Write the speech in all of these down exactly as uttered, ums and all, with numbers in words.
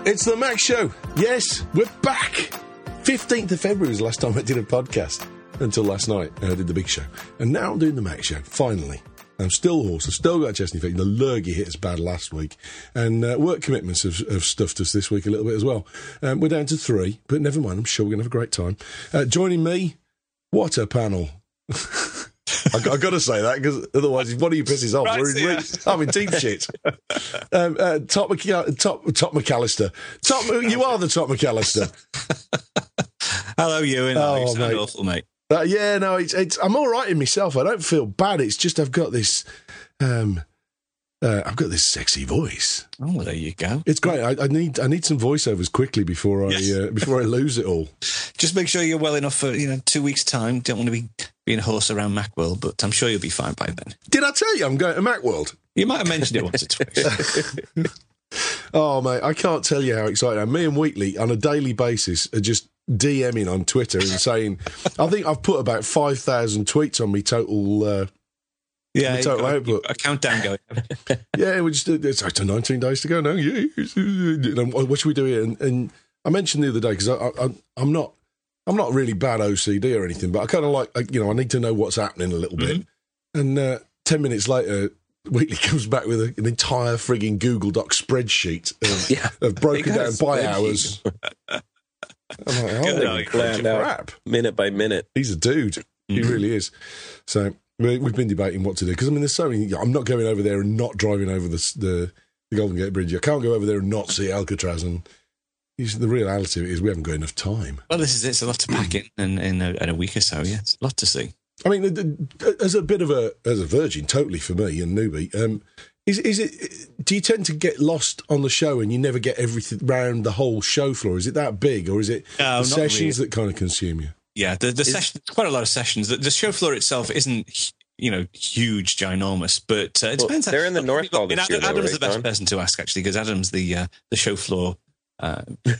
It's the Mac Show. Yes, we're back. fifteenth of February was the last time I did a podcast. Until last night, I did the big show. And now I'm doing the Mac Show, finally. I'm still hoarse. I've still got a chest infection. The lurgy hit us bad last week. And uh, work commitments have, have stuffed us this week a little bit as well. Um, we're down to three, but never mind. I'm sure we're going to have a great time. Uh, joining me, what a panel. I, I got to say that because otherwise, if one of you pisses off, Right, we're in, yeah. we're, I'm in deep shit. Um, uh, Top, McC- Top, Top McAllister. Top, you are the Top McAllister. Hello, Ewan. Oh, Oh, you sound mate. awful, mate. Uh, yeah, no, it's, it's. I'm all right in myself. I don't feel bad. It's just I've got this. Um, uh, I've got this sexy voice. Oh, well, there you go. It's great. I, I need. I need some voiceovers quickly before I Yes. uh, before I lose it all. Just make sure you're well enough for, you know, two weeks' time. Don't want to be being a horse around Macworld, but I'm sure you'll be fine by then. Did I tell you I'm going to Macworld? You might have mentioned it once or twice. Oh, mate, I can't tell you how excited I am. Me and Wheatley, on a daily basis, are just DMing on Twitter and saying, I think I've put about five thousand tweets on me total... Uh, Yeah, The you've total got output. a countdown going. yeah, we just... It's like nineteen days to go now. Yeah. And what should we do here? And, and I mentioned the other day, because I, I, I'm not... I'm not really bad O C D or anything, but I kind of like, like, you know, I need to know what's happening a little bit. And uh, ten minutes later, Wheatley comes back with a, an entire frigging Google Doc spreadsheet of, Yeah. of broken They got down a by spreadsheet. hours. I'm like, Good holy night. Planned out crap. minute by minute. He's a dude. He Mhm. really is. So we- we've been debating what to do, because I mean, there's so many. I'm not going over there and not driving over the the, the Golden Gate Bridge. I can't go over there and not see Alcatraz. And he's, the reality of it is we haven't got enough time. Well, this is it. It's a lot to pack in in, in, a, in a week or so, yeah. It's a lot to see. I mean, the- the- as a bit of a as a virgin, totally for me and newbie. Um, is is it? Do you tend to get lost on the show and you never get everything round the whole show floor? Is it that big, or is it No, the not sessions that kind of consume you? Yeah, the, the session, quite a lot of sessions. The, the show floor itself isn't, you know, huge, ginormous, but uh, it Well, depends. they're in the Look, North look, Hall this Adam- year, though, Adam's right, the best Don? person to ask, actually, because Adam's the uh, the show floor. Uh,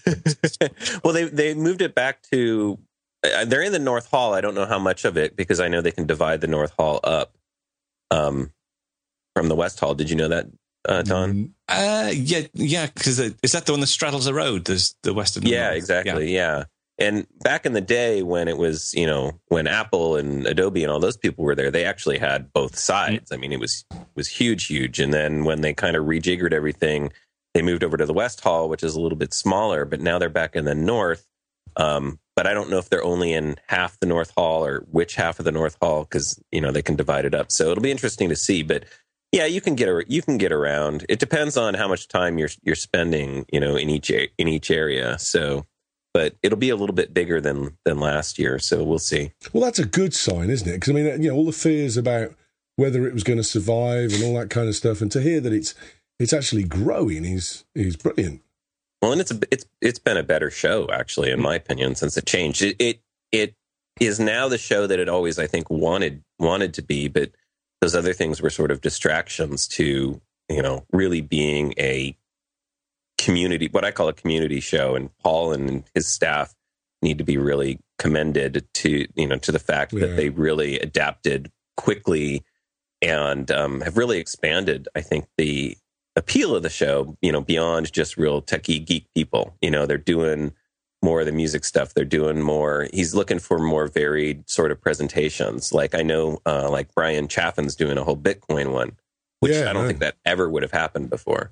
Well, they they moved it back to. Uh, they're in the North Hall. I don't know how much of it, because I know they can divide the North Hall up um, from the West Hall. Did you know that, uh, Don? uh, yeah, yeah, because is that the one that straddles the road? There's the west of the Yeah, north. exactly. Yeah. And back in the day when it was, you know, when Apple and Adobe and all those people were there, they actually had both sides. I mean, it was was huge, huge. And then when they kind of rejiggered everything, they moved over to the West Hall, which is a little bit smaller, but now they're back in the North. Um, but I don't know if they're only in half the North Hall or which half of the North Hall, because, you know, they can divide it up. So it'll be interesting to see. But yeah, you can get a, you can get around. It depends on how much time you're you're spending, you know, in each a- in each area. So, but it'll be a little bit bigger than than last year. So we'll see. Well, that's a good sign, isn't it? Because I mean, you know, all the fears about whether it was going to survive and all that kind of stuff, and to hear that it's it's actually growing is is brilliant. Well, and it's a, it's it's been a better show, actually, in my opinion, since it changed. It, it it is now the show that it always, I think, wanted wanted to be, but those other things were sort of distractions to, you know, really being a community, what I call a community show. And Paul and his staff need to be really commended to, you know, to the fact Yeah. that they really adapted quickly and um, have really expanded, I think, the appeal of the show, you know, beyond just real techie geek people. You know, they're doing more of the music stuff. They're doing more. He's looking for more varied sort of presentations. Like I know, uh, like Brian Chaffin's doing a whole Bitcoin one, which Yeah, I don't no. think that ever would have happened before.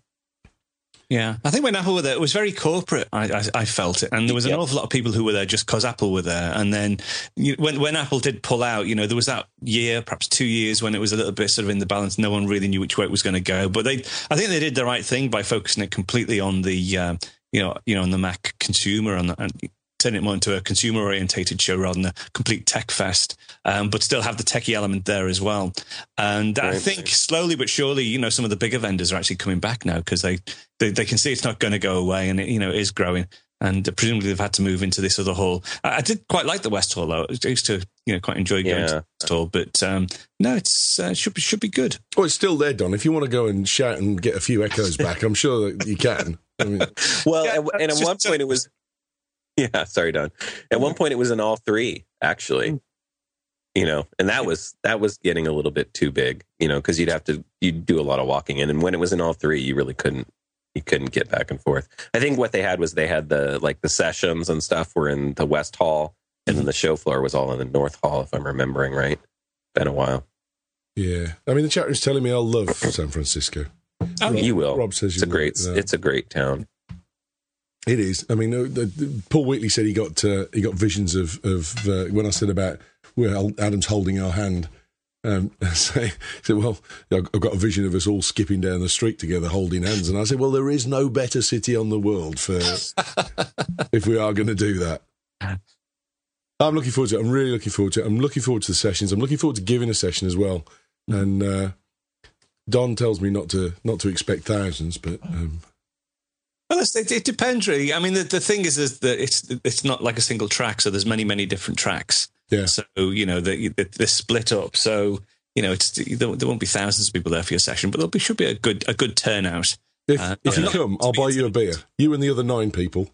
Yeah, I think when Apple were there, it was very corporate. I, I, I felt it, and there was an Yep. awful lot of people who were there just because Apple were there. And then you, when when Apple did pull out, you know, there was that year, perhaps two years, when it was a little bit sort of in the balance. No one really knew which way it was going to go. But they, I think they did the right thing by focusing it completely on the, uh, you know, you know, on the Mac consumer and, and turning it more into a consumer orientated show rather than a complete tech fest. Um, but still have the techie element there as well. And I Right. think slowly but surely, you know, some of the bigger vendors are actually coming back now because they, they, they can see it's not going to go away and it, you know, it is growing. And presumably they've had to move into this other hall. I, I did quite like the West Hall, though. I used to, you know, quite enjoy going Yeah. to the West Hall. But um, no, it's uh, should be should be good. Oh, it's still there, Don. If you want to go and shout and get a few echoes back, I'm sure that you can. I mean, Well, Yeah, and, and at just- one point it was, yeah, sorry, Don. At one point it was in all three, actually. You know, and that was that was getting a little bit too big, you know, because you'd have to you'd do a lot of walking in, and when it was in all three, you really couldn't you couldn't get back and forth. I think what they had was they had the like the sessions and stuff were in the West Hall, and then the show floor was all in the North Hall, if I'm remembering right. Been a while. Yeah, I mean the chat room's telling me I love San Francisco. Oh, Rob, you will. Rob says it's a great. Like it's a great town. It is. I mean, the, the, Paul Wheatley said he got uh, he got visions of of uh, when I said about well Adam's holding our hand. Um, so, said, well, I've got a vision of us all skipping down the street together, holding hands. And I said, well, there is no better city on the world for if we are going to do that. I'm looking forward to it. I'm really looking forward to it. I'm looking forward to the sessions. I'm looking forward to giving a session as well. And uh, Don tells me not to not to expect thousands, but. Um, Well, it, it depends, really. I mean, the, the thing is, is that it's it's not like a single track, so there's many, many different tracks. Yeah. So, you know, they, they're split up. So, you know, it's there, there won't be thousands of people there for your session, but there be, should be a good a good turnout. If, uh, if you come, I'll buy you a beer. You and the other nine people.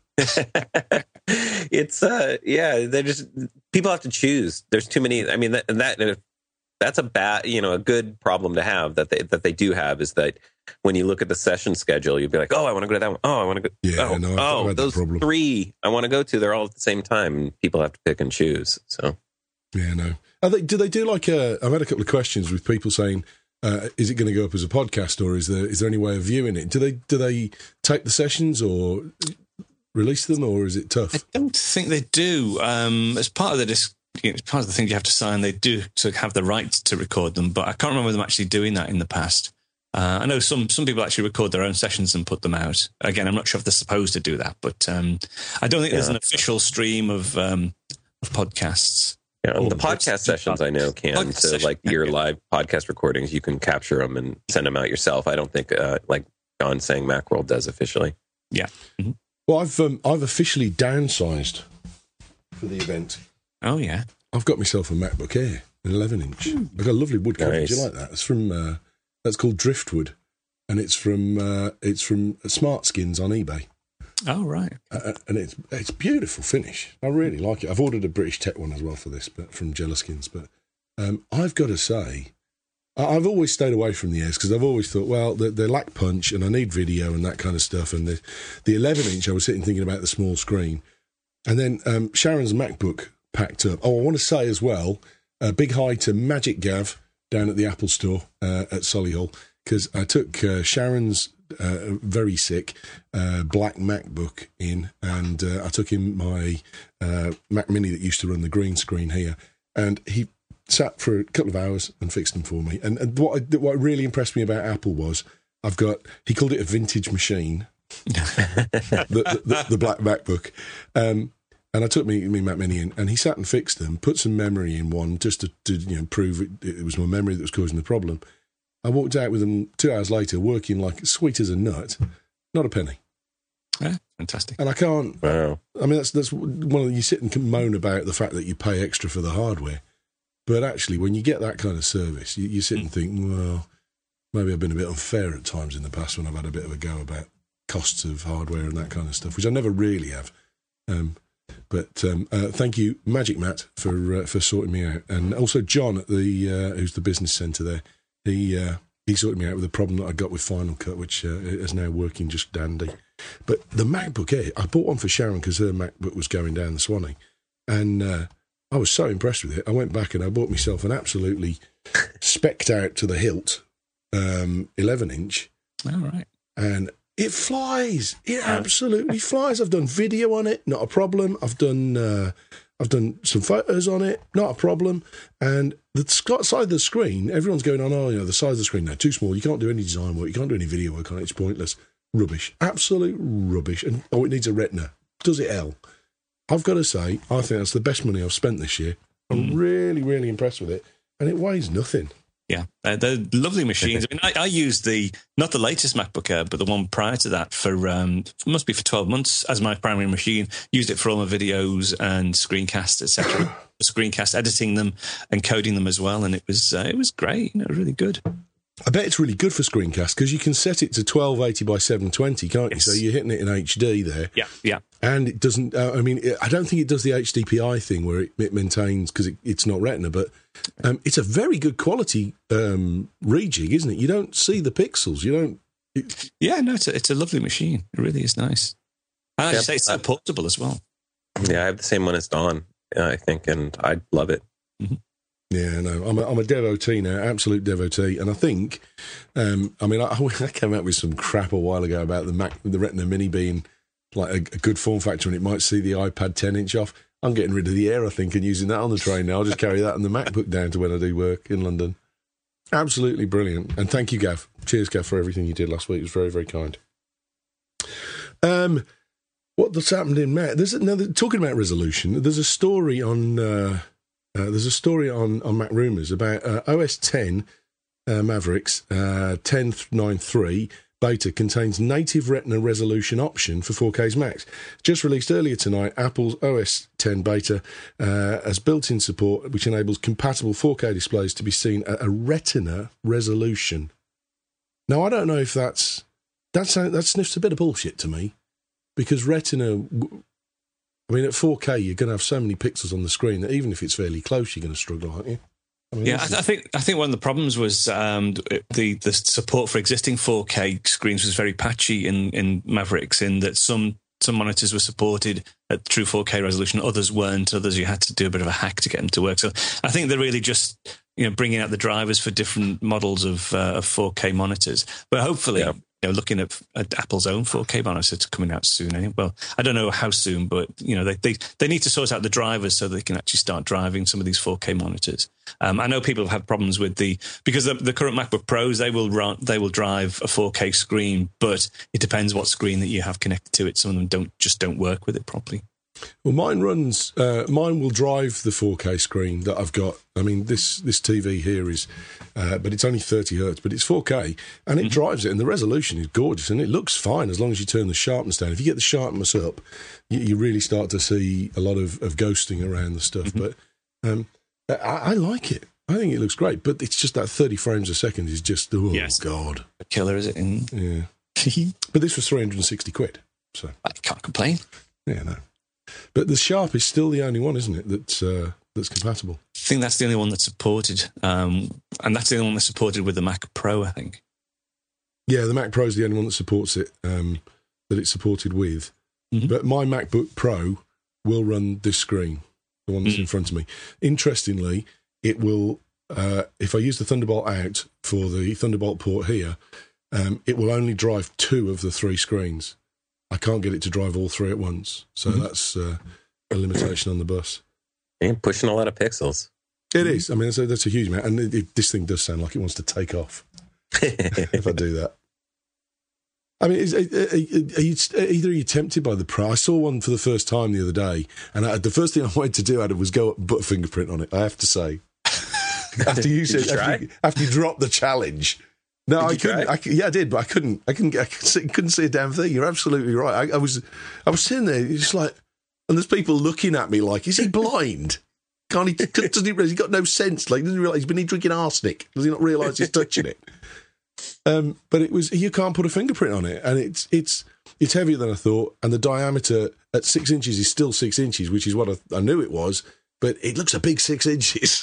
It's, uh, yeah, they're just, people have to choose. There's too many. I mean, that, that that's a bad, you know, a good problem to have that they, that they do have is that when you look at the session schedule, you'd be like, oh, I want to go to that one. Oh, I want to go. Yeah, oh, no, I've oh had those that problem. three I want to go to, they're all at the same time. And people have to pick and choose. So, yeah, no. Are they, do they do like a, I've had a couple of questions with people saying, uh, is it going to go up as a podcast or is there is there any way of viewing it? Do they do they take the sessions or release them or is it tough? I don't think they do. Um, as part of the disc, you know, it's part of the thing you have to sign. They do to have the right to record them, but I can't remember them actually doing that in the past. Uh, I know some some people actually record their own sessions and put them out. Again, I'm not sure if they're supposed to do that, but um, I don't think yeah, there's an official stream of um, of podcasts. Yeah, the podcast sessions I know can. Podcast so, session, like your yeah. live podcast recordings, you can capture them and send them out yourself. I don't think, uh, like John saying, Macworld does officially. Yeah. Mm-hmm. Well, I've um, I've officially downsized for the event. Oh yeah. I've got myself a MacBook Air, an eleven inch. I've got a lovely wood cover. Nice. Do you like that? It's from uh, that's called Driftwood, and it's from uh, it's from Smart Skins on eBay. Oh right. Uh, and it's it's beautiful finish. I really like it. I've ordered a British Tech one as well for this, but from Jellaskins. But um, I've got to say, I- I've always stayed away from the Airs because I've always thought, well, they, they lack punch, and I need video and that kind of stuff. And the the eleven inch, I was sitting thinking about the small screen, and then um, Sharon's MacBook packed up. Oh, I want to say as well, a big hi to Magic Gav down at the Apple Store uh, at Solihull because I took uh, Sharon's. Uh, very sick uh, black MacBook in, and uh, I took him my uh, Mac Mini that used to run the green screen here, and he sat for a couple of hours and fixed them for me. And, and what I, what really impressed me about Apple was I've got, he called it a vintage machine, the, the, the, the black MacBook. Um, and I took me, me Mac Mini in, and he sat and fixed them, put some memory in one just to, to you know prove it, it was my memory that was causing the problem. I walked out with them two hours later, working like sweet as a nut, not a penny. Yeah, fantastic. And I can't. Wow. I mean, that's that's one of the, you sit and moan about the fact that you pay extra for the hardware, but actually, when you get that kind of service, you, you sit and think, well, maybe I've been a bit unfair at times in the past when I've had a bit of a go about costs of hardware and that kind of stuff, which I never really have. Um, but um, uh, thank you, Magic Matt, for uh, for sorting me out, and also John at the uh, who's the business centre there. He uh, he sorted me out with a problem that I got with Final Cut, which uh, is now working just dandy. But the MacBook Air, I bought one for Sharon because her MacBook was going down the Swanee, and uh, I was so impressed with it. I went back and I bought myself an absolutely specced out to the hilt um, eleven inch. All right, and it flies. It absolutely flies. I've done video on it, not a problem. I've done. Uh, I've done some photos on it, not a problem. And the side of the screen, everyone's going on, oh, you know, the size of the screen now, too small. You can't do any design work. You can't do any video work on it. It's pointless. Rubbish. Absolute rubbish. And, oh, it needs a retina. Does it L? I've got to say, I think that's the best money I've spent this year. I'm mm. really, really impressed with it. And it weighs nothing. Yeah, uh, they're lovely machines. I mean, I, I used the, not the latest MacBook Air, but the one prior to that for, um, must be for twelve months as my primary machine. Used it for all my videos and screencasts, et cetera. Screencast editing them and coding them as well. And it was, uh, it was great, you know, really good. I bet it's really good for screencast because you can set it to twelve eighty by seven twenty, can't you? Yes. So you're hitting it in H D there. Yeah, yeah. And it doesn't, uh, I mean, it, I don't think it does the H D P I thing where it, it maintains, because it, it's not Retina, but um, it's a very good quality um, rejig, isn't it? You don't see the pixels. You don't Yeah, no, it's a, it's a lovely machine. It really is nice. And I Yep. say it's so portable as well. Yeah, I have the same one as Dawn, uh, I think, and I love it. Mm-hmm. Yeah, no, I'm a, I'm a devotee now, absolute devotee, and I think, um, I mean, I, I came out with some crap a while ago about the Mac, the Retina Mini being like a, a good form factor, and it might see the iPad ten inch off. I'm getting rid of the Air, I think, and using that on the train now. I'll just carry that and the MacBook down to when I do work in London. Absolutely brilliant, and thank you, Gav. Cheers, Gav, for everything you did last week. It was very, very kind. Um, what's happened in Mac? There's now talking about resolution. There's a story on. Uh, Uh, there's a story on, on Mac Rumors about uh, O S ten uh, Mavericks uh, ten point nine three beta contains native Retina resolution option for four K's Max. Just released earlier tonight, Apple's O S ten beta uh, has built-in support which enables compatible four K displays to be seen at a Retina resolution. Now, I don't know if that's that's that sniffs a bit of bullshit to me, because Retina. I mean, at four K, you're going to have so many pixels on the screen that even if it's fairly close, you're going to struggle, aren't you? I mean, yeah, I, th- I think I think one of the problems was um, the the support for existing four K screens was very patchy in, in Mavericks, in that some some monitors were supported at true four K resolution, others weren't. Others you had to do a bit of a hack to get them to work. So I think they're really just you know bringing out the drivers for different models of, uh, of four K monitors. But hopefully. Yeah. You know, looking at, at Apple's own four K monitors coming out soon. Anyway. Well, I don't know how soon, but you know, they, they they need to sort out the drivers so they can actually start driving some of these four K monitors. Um, I know people have had problems with the because the, the current MacBook Pros they will run they will drive a four K screen, but it depends what screen that you have connected to it. Some of them don't just don't work with it properly. Well, mine runs. Uh, mine will drive the four K screen that I've got. I mean, this this T V here is, uh, but it's only thirty hertz, but it's four K, and it mm-hmm. drives it, and the resolution is gorgeous, and it looks fine as long as you turn the sharpness down. If you get the sharpness up, you, you really start to see a lot of, of ghosting around the stuff. Mm-hmm. But um, I, I like it. I think it looks great, but it's just that thirty frames a second is just oh yes. god, a killer, is it? In yeah, but this was three hundred and sixty quid, so I can't complain. Yeah, no. But the Sharp is still the only one, isn't it, that's uh, that's compatible? I think that's the only one that's supported, um, and that's the only one that's supported with the Mac Pro, I think. Yeah, the Mac Pro is the only one that supports it, um, that it's supported with. Mm-hmm. But my MacBook Pro will run this screen, the one that's mm-hmm. in front of me. Interestingly, it will, uh, if I use the Thunderbolt out for the Thunderbolt port here, um, it will only drive two of the three screens. I can't get it to drive all three at once. So mm-hmm. that's uh, a limitation on the bus. And pushing a lot of pixels. It is. I mean, that's a, that's a huge amount. And it, it, this thing does sound like it wants to take off if I do that. I mean, is, are, are, are you, either are you tempted by the Pro? I saw one for the first time the other day, and I, the first thing I wanted to do out of was go up and put a fingerprint on it, I have to say. after you said, you after, you, after you dropped the challenge. No, I couldn't. I, yeah, I did, but I couldn't. I couldn't. I couldn't see a damn thing. You're absolutely right. I, I was. I was sitting there, just like, and there's people looking at me like, is he blind? Can't he? Doesn't he realize he's got no sense? Like, doesn't he realize he's been drinking arsenic? Does he not realise he's touching it? Um, but it was. You can't put a fingerprint on it, and it's it's it's heavier than I thought, and the diameter at six inches is still six inches, which is what I, I knew it was. But it looks a big six inches.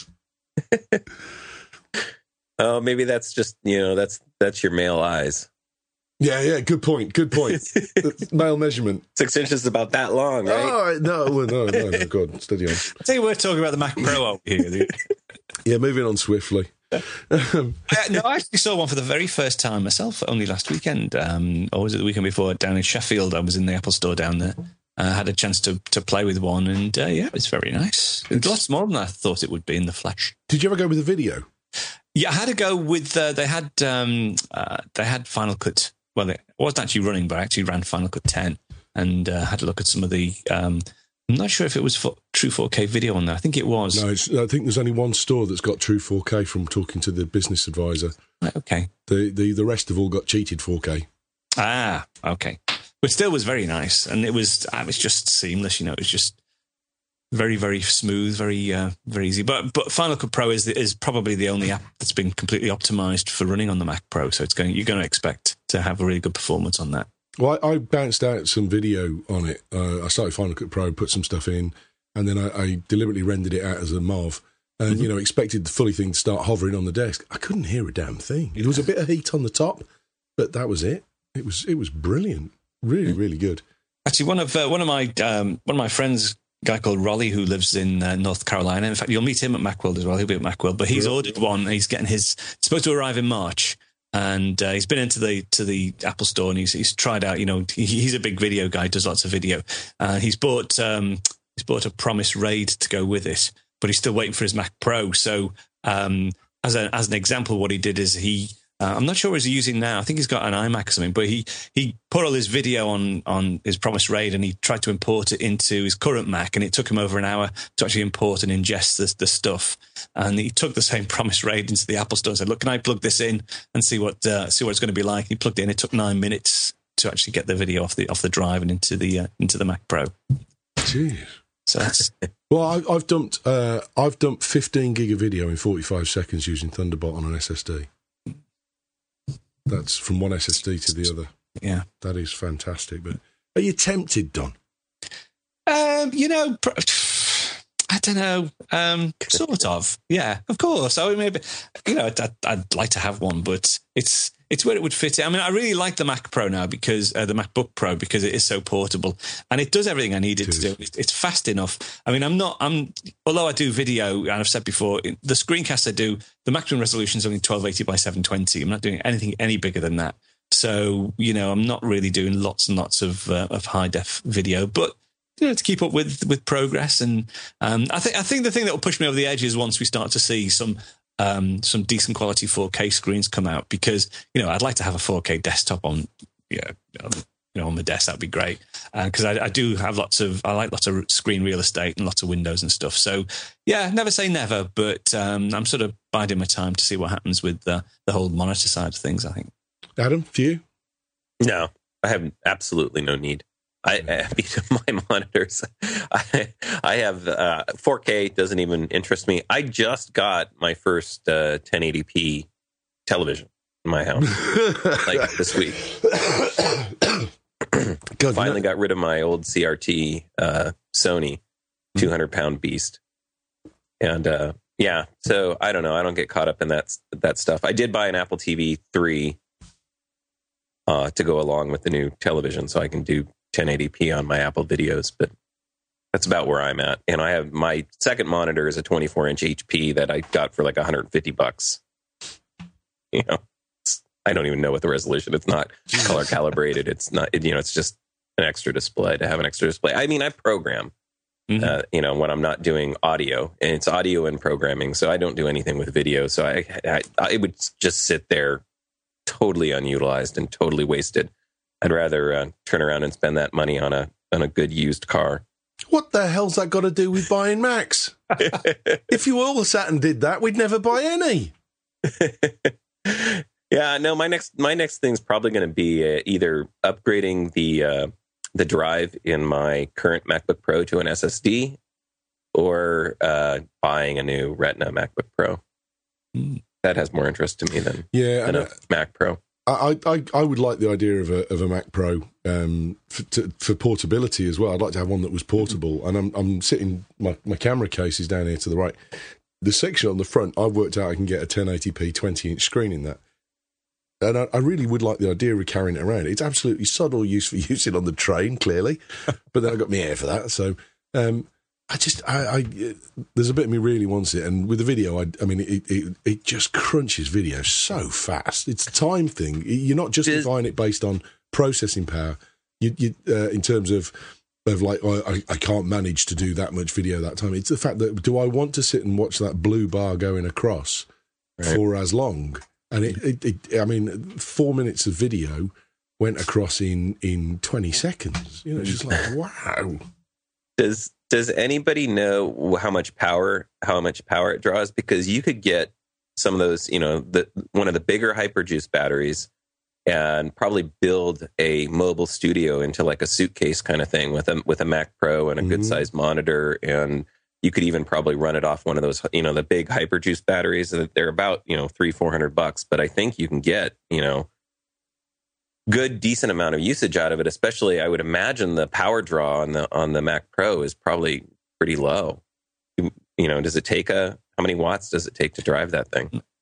Oh, maybe that's just, you know, that's that's your male eyes. Yeah, yeah, good point, good point. Male measurement. Six inches is about that long, right? Oh, no, no, no, no, God, steady on. I tell you, we're talking about the Mac Pro over here. Yeah, moving on swiftly. um, uh, no, I actually saw one for the very first time myself, only last weekend, um, or was it the weekend before, down in Sheffield. I was in the Apple store down there. I uh, had a chance to, to play with one, and uh, yeah, it was very nice. It's lots more than I thought it would be in the flesh. Did you ever go with a video? Yeah, I had to go with. Uh, they had um, uh, they had Final Cut. Well, it wasn't actually running, but I actually ran Final Cut ten and uh, had a look at some of the. Um, I'm not sure if it was for, true four K video on there. I think it was. No, it's, I think there's only one store that's got true four K. From talking to the business advisor. Right, okay. The the the rest have all got cheated four K. Ah, okay. But still, was very nice, and it was. It was just seamless. You know, it was just. Very, very smooth, very, uh, very easy. But but Final Cut Pro is is probably the only app that's been completely optimized for running on the Mac Pro. So it's going you're going to expect to have a really good performance on that. Well, I, I bounced out some video on it. Uh, I started Final Cut Pro, put some stuff in, and then I, I deliberately rendered it out as a MOV, and mm-hmm. you know expected the fully thing to start hovering on the desk. I couldn't hear a damn thing. There was a bit of heat on the top, but that was it. It was it was brilliant, really, really good. Actually, one of uh, one of my um, one of my friends, a guy called Rolly, who lives in uh, North Carolina. In fact, you'll meet him at Macworld as well. He'll be at Macworld, but he's ordered one. He's getting his. It's supposed to arrive in March, and uh, he's been into the to the Apple Store and he's he's tried out. You know, he, he's a big video guy, does lots of video. Uh, he's bought um, he's bought a Promise Raid to go with it, but he's still waiting for his Mac Pro. So, um, as a as an example, what he did is he. Uh, I'm not sure what he's using now. I think he's got an iMac or something, but he, he put all his video on, on his Promise Raid and he tried to import it into his current Mac, and it took him over an hour to actually import and ingest the, the stuff. And he took the same Promise Raid into the Apple Store and said, look, can I plug this in and see what uh, see what it's going to be like? And he plugged it in. It took nine minutes to actually get the video off the off the drive and into the uh, into the Mac Pro. Jeez. So that's well, I, I've dumped uh, I've dumped fifteen gig of video in forty-five seconds using Thunderbolt on an S S D. That's from one S S D to the other. Yeah. That is fantastic. But are you tempted, Don? Um, you know, I don't know. Um, sort of. Yeah, of course. I mean, maybe, you know, I'd, I'd like to have one, but it's it's where it would fit in. I mean, I really like the Mac Pro now because uh, the MacBook Pro because it is so portable and it does everything I need it, it to do. It's fast enough. I mean, I'm not. I'm although I do video, and I've said before, the screencasts I do, the maximum resolution is only twelve eighty by seven twenty. I'm not doing anything any bigger than that. So you know, I'm not really doing lots and lots of uh, of high def video, but. You know, to keep up with with progress, and um, I think I think the thing that will push me over the edge is once we start to see some um, some decent quality four K screens come out, because you know I'd like to have a four K desktop on, yeah, you know, on the desk. That'd be great, because uh, I, I do have lots of I like lots of screen real estate and lots of windows and stuff. So yeah, never say never, but um, I'm sort of biding my time to see what happens with uh, the whole monitor side of things. I think. Adam, for you? No, I have absolutely no need. I, I mean, my monitors, I, I have uh, four K doesn't even interest me. I just got my first uh, ten eighty p television in my house, like this week. God, Finally got rid of my old C R T uh, Sony two hundred pound beast. And uh, yeah, so I don't know. I don't get caught up in that that stuff. I did buy an Apple T V three uh, to go along with the new television so I can do ten eighty p on my Apple videos, but that's about where I'm at. And I have my second monitor is a twenty-four inch H P that I got for like one hundred fifty bucks. You know, it's, I don't even know what the resolution. It's not color calibrated. It's not, it, you know, it's just an extra display to have an extra display. I mean, I program, mm-hmm. uh, you know, when I'm not doing audio, and it's audio and programming. So I don't do anything with video. So I, I, I it would just sit there totally unutilized and totally wasted. I'd rather uh, turn around and spend that money on a on a good used car. What the hell's that got to do with buying Macs? If you all sat and did that, we'd never buy any. Yeah, no. My next my next thing's probably going to be uh, either upgrading the uh, the drive in my current MacBook Pro to an S S D, or uh, buying a new Retina MacBook Pro. Mm. That has more interest to me than yeah, than a Mac Pro. I, I I would like the idea of a of a Mac Pro um, for, to, for portability as well. I'd like to have one that was portable. And I'm I'm sitting my, my camera case is down here to the right. The section on the front, I've worked out I can get a ten eighty p twenty inch screen in that. And I, I really would like the idea of carrying it around. It's absolutely subtle use for using on the train, clearly, but then I got my air for that. So um, I just I, I there's a bit of me really wants it, and with the video, I, I mean, it, it it just crunches video so fast. It's a time thing. You're not justifying it based on processing power. You, you uh, in terms of of like oh, I I can't manage to do that much video that time. It's the fact that do I want to sit and watch that blue bar going across right. for as long? And it, it, it I mean, four minutes of video went across in in twenty seconds. You know, it's just like wow. Does Does anybody know how much power how much power it draws? Because you could get some of those, you know, the one of the bigger Hyperjuice batteries, and probably build a mobile studio into like a suitcase kind of thing with a with a Mac Pro and a mm-hmm. good sized monitor, and you could even probably run it off one of those, you know, the big Hyperjuice batteries. They're about, you know, three four hundred bucks, but I think you can get, you know, good decent amount of usage out of it. Especially, I would imagine the power draw on the on the Mac Pro is probably pretty low. You, you know, does it take a how many watts does it take to drive that thing?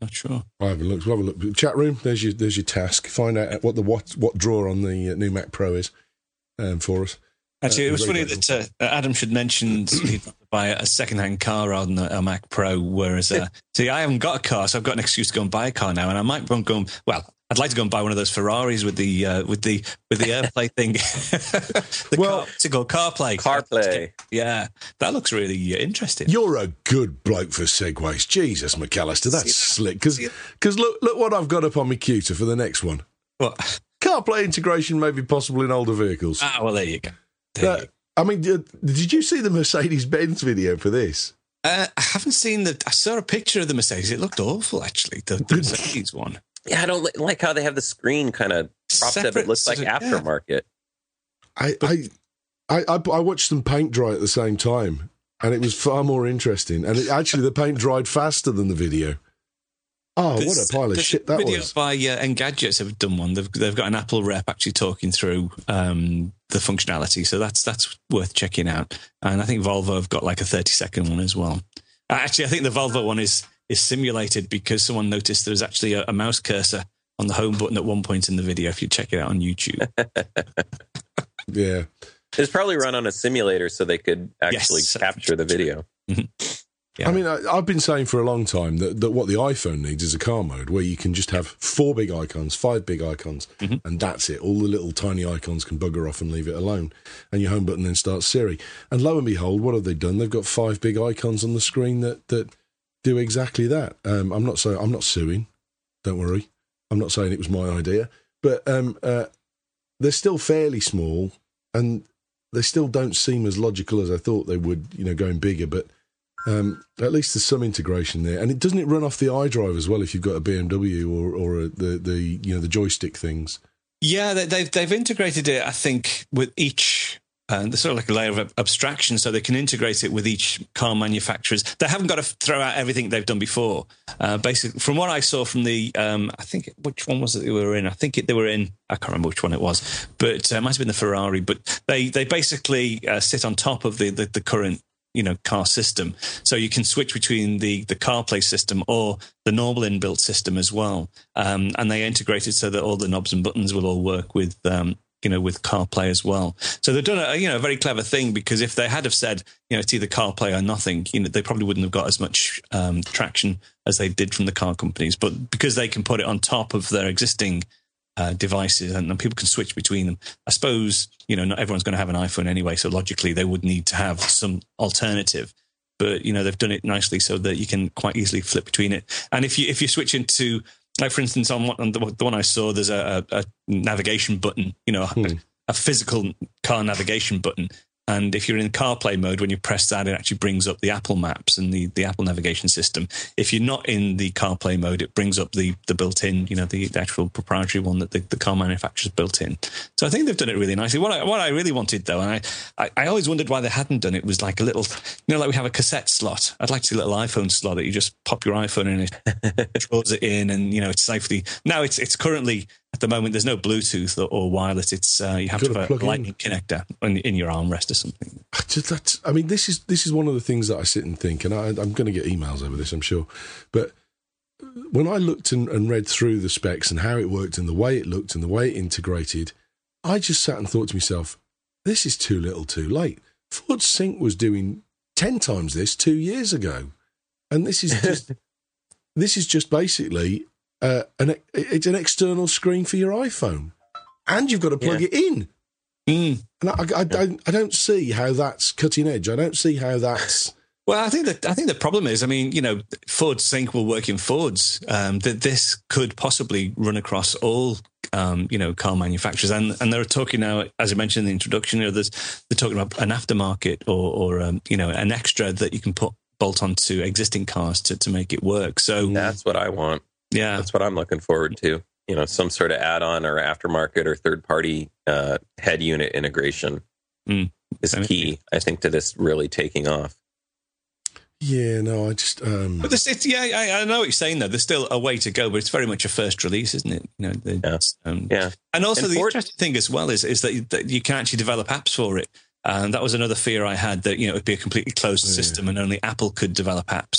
Not sure. I haven't looked. We'll have a look. Chat room. There's your there's your task. Find out what the what what drawer on the uh, new Mac Pro is um, for us. Actually, uh, it was funny that uh, Adam should mention he'd buy a second-hand car rather than a, a Mac Pro. Whereas, uh, see, I haven't got a car, so I've got an excuse to go and buy a car now, and I might go and well. I'd like to go and buy one of those Ferraris with the uh, with the with the AirPlay thing. the well, car, to go CarPlay. CarPlay. Yeah, that looks really uh, interesting. You're a good bloke for segues. Jesus, McAllister, that's slick. Because because look look what I've got up on my computer for the next one. What? CarPlay integration may be possible in older vehicles. Ah, well, there you go. There uh, you go. I mean, did, did you see the Mercedes-Benz video for this? Uh, I haven't seen the. I saw a picture of the Mercedes. It looked awful, actually. The, the Mercedes one. Yeah, I don't li- like how they have the screen kind of propped up. It looks like yeah. aftermarket. I, I, I, I, I watched them paint dry at the same time, and it was far more interesting. And it, actually, the paint dried faster than the video. Oh, There's, what a pile of shit that video was! By uh, Engadgets have done one. They've they've got an Apple rep actually talking through um, the functionality, so that's that's worth checking out. And I think Volvo have got like a thirty second one as well. Actually, I think the Volvo one is. is simulated because someone noticed there was actually a, a mouse cursor on the home button at one point in the video if you check it out on YouTube. Yeah. It's probably run on a simulator so they could actually yes. capture the video. Mm-hmm. Yeah. I mean, I, I've been saying for a long time that, that what the iPhone needs is a car mode where you can just have four big icons, five big icons, mm-hmm. and that's it. All the little tiny icons can bugger off and leave it alone. And your home button then starts Siri. And lo and behold, what have they done? They've got five big icons on the screen that... that do exactly that. Um, I'm not so. I'm not suing. Don't worry. I'm not saying it was my idea, but um, uh, they're still fairly small, and they still don't seem as logical as I thought they would. You know, going bigger, but um, at least there's some integration there. And it doesn't it run off the iDrive as well if you've got a B M W or or a, the the you know the joystick things. Yeah, they've they've integrated it. I think with each. And there's sort of like a layer of abstraction so they can integrate it with each car manufacturers. They haven't got to throw out everything they've done before. Uh, basically, from what I saw from the, um, I think, which one was it they were in? I think it, they were in, I can't remember which one it was, but uh, it might have been the Ferrari. But they, they basically uh, sit on top of the, the, the current, you know, car system. So you can switch between the, the CarPlay system or the normal inbuilt system as well. Um, and they integrate it so that all the knobs and buttons will all work with, um, you know, with CarPlay as well. So they've done a, you know, a very clever thing because if they had have said, you know, it's either CarPlay or nothing, you know, they probably wouldn't have got as much um, traction as they did from the car companies. But because they can put it on top of their existing uh, devices and, and people can switch between them, I suppose, you know, not everyone's going to have an iPhone anyway. So logically they would need to have some alternative. But, you know, they've done it nicely so that you can quite easily flip between it. And if you if you switch into, like, for instance, on, on the, the one I saw, there's a, a navigation button, you know, hmm. a, a physical car navigation button. And if you're in CarPlay mode, when you press that, it actually brings up the Apple Maps and the, the Apple navigation system. If you're not in the CarPlay mode, it brings up the, the built-in, you know, the, the actual proprietary one that the, the car manufacturer's built in. So I think they've done it really nicely. What I, what I really wanted, though, and I, I, I always wondered why they hadn't done it, was like a little, you know, like we have a cassette slot. I'd like to see a little iPhone slot that you just pop your iPhone in, it draws it in, and, you know, it's safely. Now, it's it's currently... At the moment, there's no Bluetooth or, or wireless. It's uh, you have to have a lightning in. connector in, in your armrest or something. I, just, that's, I mean, this is this is one of the things that I sit and think, and I, I'm going to get emails over this, I'm sure. But when I looked and, and read through the specs and how it worked and the way it looked and the way it integrated, I just sat and thought to myself, this is too little too late. Ford Sync was doing ten times this two years ago. And this is just, this is just basically... Uh, an, it's an external screen for your iPhone, and you've got to plug yeah. it in. Mm. And I, I, I, don't, I don't see how that's cutting edge. I don't see how that's. Well, I think that I think the problem is, I mean, you know, Ford Sync will work in Fords. Um, that this could possibly run across all, um, you know, car manufacturers, and and they're talking now, as I mentioned in the introduction, you know, there's, they're talking about an aftermarket or or um, you know, an extra that you can put bolt onto existing cars to to make it work. So that's what I want. Yeah, that's what I'm looking forward to. You know, some sort of add-on or aftermarket or third-party uh, head unit integration mm. is key, I think, to this really taking off. Yeah, no, I just. Um... But this, it's, yeah, I, I know what you're saying. Though there's still a way to go, but it's very much a first release, isn't it? You know, the, yeah. Um, yeah. And also and the Ford... interesting thing as well is is that, that you can actually develop apps for it. And that was another fear I had, that, you know, it would be a completely closed yeah. system and only Apple could develop apps.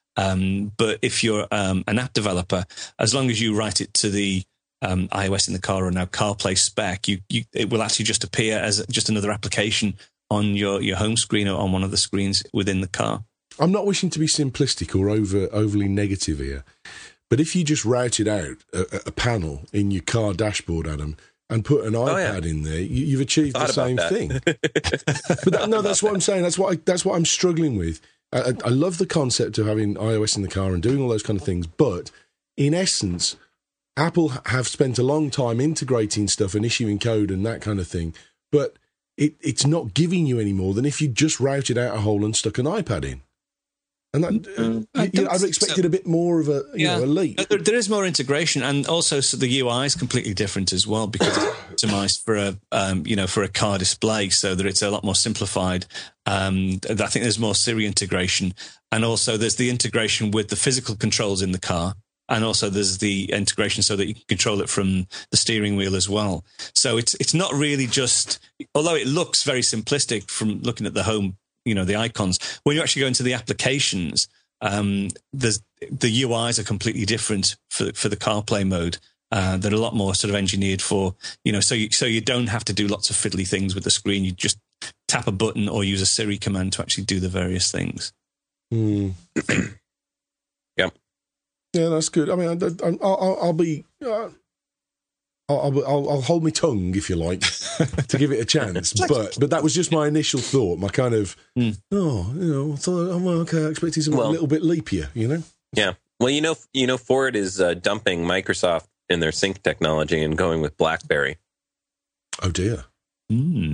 Um, but if you're um, an app developer, as long as you write it to the um, iOS in the car or now CarPlay spec, you, you it will actually just appear as just another application on your, your home screen or on one of the screens within the car. I'm not wishing to be simplistic or over overly negative here, but if you just routed out a, a panel in your car dashboard, Adam, and put an iPad oh, yeah. in there, you, you've achieved Thought the same thing. But that, no, that's what I'm saying. That's what I, that's what I'm struggling with. I, I love the concept of having iOS in the car and doing all those kind of things, but in essence, Apple have spent a long time integrating stuff and issuing code and that kind of thing, but it, it's not giving you any more than if you just routed out a hole and stuck an iPad in. And that, mm, uh, you know, I've expected so. a bit more of a, you yeah. know, a leap. There, there is more integration, and also so the U I is completely different as well because it's optimized for a, um, you know, for a car display, so that it's a lot more simplified. Um, I think there's more Siri integration, and also there's the integration with the physical controls in the car, and also there's the integration so that you can control it from the steering wheel as well. So it's it's not really just, although it looks very simplistic from looking at the home, you know, the icons, when you actually go into the applications, um, there's, the U Is are completely different for for the CarPlay mode. Uh, they're a lot more sort of engineered for, you know, so you, so you don't have to do lots of fiddly things with the screen. You just tap a button or use a Siri command to actually do the various things. Mm. Yep. Yeah, that's good. I mean, I, I, I'll, I'll be... Uh, I'll, I'll, I'll hold my tongue, if you like, to give it a chance. But but that was just my initial thought, my kind of, mm. oh, you know, I thought, oh, well, okay, I expected something well, a little bit leapier, you know? Yeah. Well, you know, you know, Ford is uh, dumping Microsoft in their sync technology and going with BlackBerry. Oh, dear. Mm.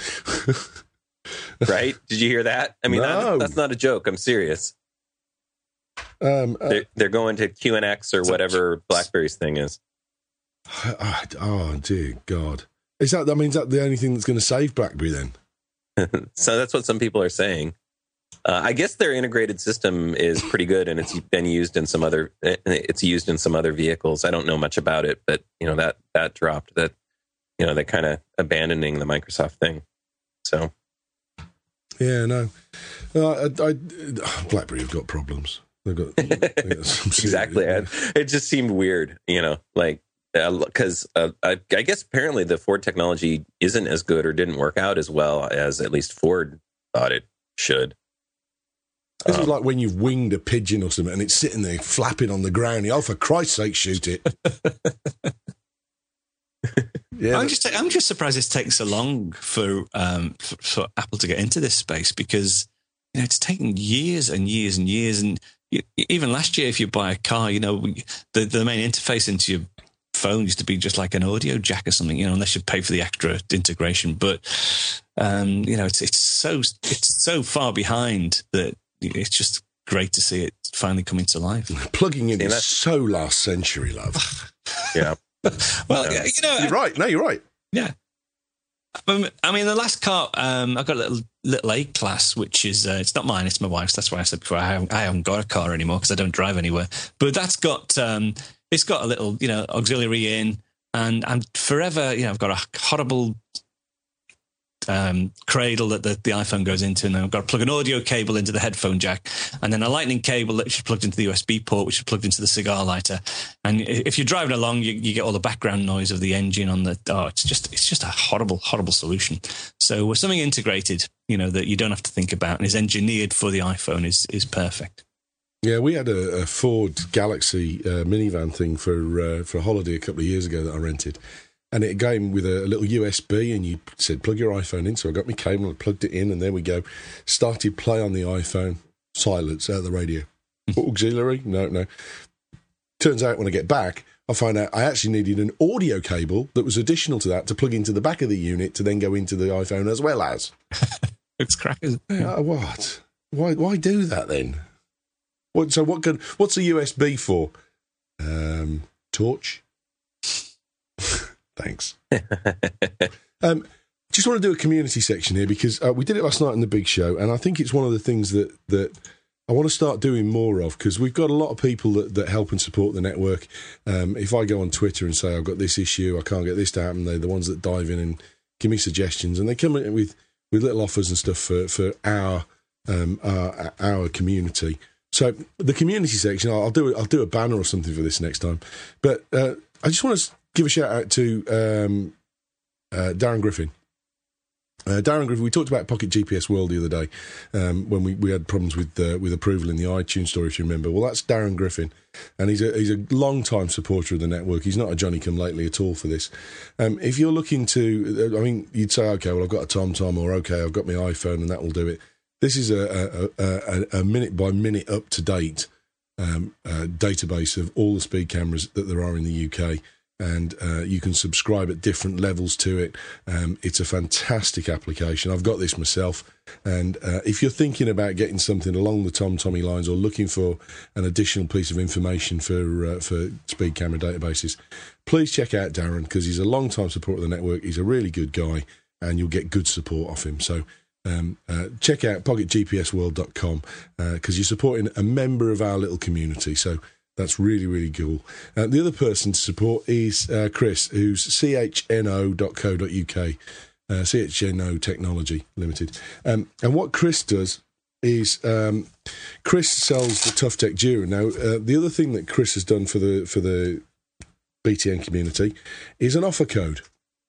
Yeah. Right? Did you hear that? I mean, no. that, that's not a joke. I'm serious. Um, uh, they're, they're going to Q N X or whatever BlackBerry's thing is. Oh, dear God. Is that, that means that the only thing that's going to save BlackBerry then? So that's what some people are saying. Uh, I guess their integrated system is pretty good, and it's been used in some other. It's used in some other vehicles. I don't know much about it, but you know that that dropped. That you know they're kind of abandoning the Microsoft thing. So yeah, no, uh, I, I, BlackBerry have got problems. They've got, they've got some exactly. serious, yeah. It just seemed weird, you know, like. Because uh, I, I guess apparently the Ford technology isn't as good or didn't work out as well as at least Ford thought it should. This um, is um, like when you've winged a pigeon or something and it's sitting there flapping on the ground. Oh, for Christ's sake, shoot it. yeah, I'm just I'm just surprised it's taken so long for, um, for for Apple to get into this space because you know it's taken years and years and years. And you, even last year, if you buy a car, you know the the main interface into your phone used to be just like an audio jack or something, you know, unless you pay for the extra integration. But um, you know, it's it's so it's so far behind that it's just great to see it finally coming to life. Plugging in is so last century, love. Yeah. Well, yeah. you know, you're right. No, you're right. Yeah. I mean, the last car, um, I've got a little little A class, which is uh, it's not mine, it's my wife's. That's why I said before I haven't, I haven't got a car anymore because I don't drive anywhere. But that's got. Um, It's got a little, you know, auxiliary in, and I'm forever, you know, I've got a horrible um, cradle that the, the iPhone goes into, and I've got to plug an audio cable into the headphone jack, and then a lightning cable which is plugged into the U S B port, which is plugged into the cigar lighter. And if you're driving along, you, you get all the background noise of the engine on the. Oh, it's just it's just a horrible, horrible solution. So with something integrated, you know, that you don't have to think about and is engineered for the iPhone is is perfect. Yeah, we had a, a Ford Galaxy uh, minivan thing for uh, for a holiday a couple of years ago that I rented, and it came with a, a little U S B, and you said plug your iPhone in. So I got my cable, I plugged it in, and there we go. Started play on the iPhone, silence out of the radio. Auxiliary? No, no. Turns out when I get back, I find out I actually needed an audio cable that was additional to that to plug into the back of the unit to then go into the iPhone as well as. It's crackers. Yeah, what? Why? Why do that then? What, so what can? What's a U S B for? Um, torch. Thanks. um, just want to do a community section here because uh, we did it last night in the big show, and I think it's one of the things that that I want to start doing more of because we've got a lot of people that, that help and support the network. Um, if I go on Twitter and say I've got this issue, I can't get this to happen, they're the ones that dive in and give me suggestions, and they come in with with little offers and stuff for for our um, our, our community. So the community section, I'll, I'll do I'll do a banner or something for this next time. But uh, I just want to give a shout out to um, uh, Darren Griffin. Uh, Darren Griffin, we talked about Pocket G P S World the other day um, when we, we had problems with uh, with approval in the iTunes store, if you remember. Well, that's Darren Griffin, and he's a he's a long-time supporter of the network. He's not a Johnny-come-lately at all for this. Um, if you're looking to, I mean, you'd say, okay, well, I've got a TomTom, or okay, I've got my iPhone, and that will do it. This is a, a, a, a minute-by-minute, up-to-date um, uh, database of all the speed cameras that there are in the U K. And uh, you can subscribe at different levels to it. Um, it's a fantastic application. I've got this myself. And uh, if you're thinking about getting something along the TomTommy lines or looking for an additional piece of information for uh, for speed camera databases, please check out Darren, because he's a long-time supporter of the network. He's a really good guy, and you'll get good support off him. So um, uh, check out pocket g p s world dot com because uh, you're supporting a member of our little community. So that's really, really cool. Uh, the other person to support is uh, Chris, who's c h n o dot co dot u k, uh, C H N O Technology Limited. Um, and what Chris does is um, Chris sells the ToughTech Duo. Now, uh, the other thing that Chris has done for the for the B T N community is an offer code.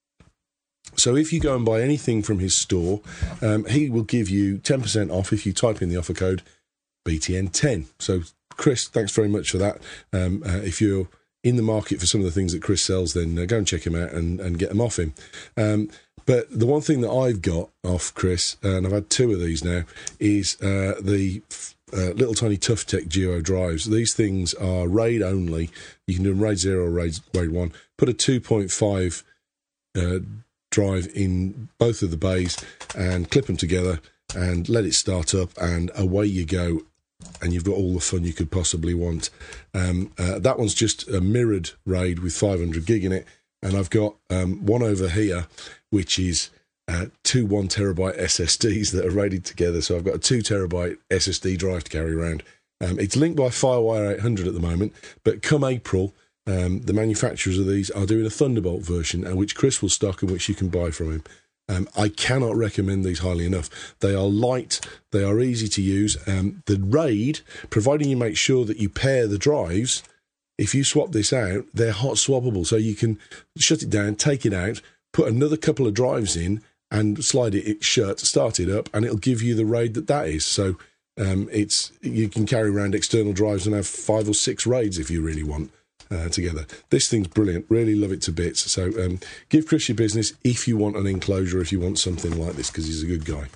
So if you go and buy anything from his store, um, he will give you ten percent off if you type in the offer code B T N ten. So Chris, thanks very much for that. Um, uh, if you're in the market for some of the things that Chris sells, then uh, go and check him out and, and get them off him. Um, but the one thing that I've got off Chris, and I've had two of these now, is uh, the uh, little tiny ToughTech Duo drives. These things are RAID only. You can do them RAID zero or RAID, RAID one. Put a two point five uh, drive in both of the bays and clip them together and let it start up, and away you go. And you've got all the fun you could possibly want. Um, uh, that one's just a mirrored RAID with five hundred gig in it. And I've got um, one over here, which is uh, two one terabyte S S Ds that are RAIDed together. So I've got a two terabyte S S D drive to carry around. Um, it's linked by FireWire eight hundred at the moment, but come April, um, the manufacturers of these are doing a Thunderbolt version, and which Chris will stock and which you can buy from him. Um, I cannot recommend these highly enough. They are light, they are easy to use. Um, the RAID, providing you make sure that you pair the drives, if you swap this out, they're hot swappable. So you can shut it down, take it out, put another couple of drives in and slide it, it shut, start it up, and it'll give you the RAID that that is. So um, it's you can carry around external drives and have five or six RAIDs if you really want. Uh, together. This thing's brilliant. Really love it to bits. So um, give Chris your business if you want an enclosure, if you want something like this, because he's a good guy.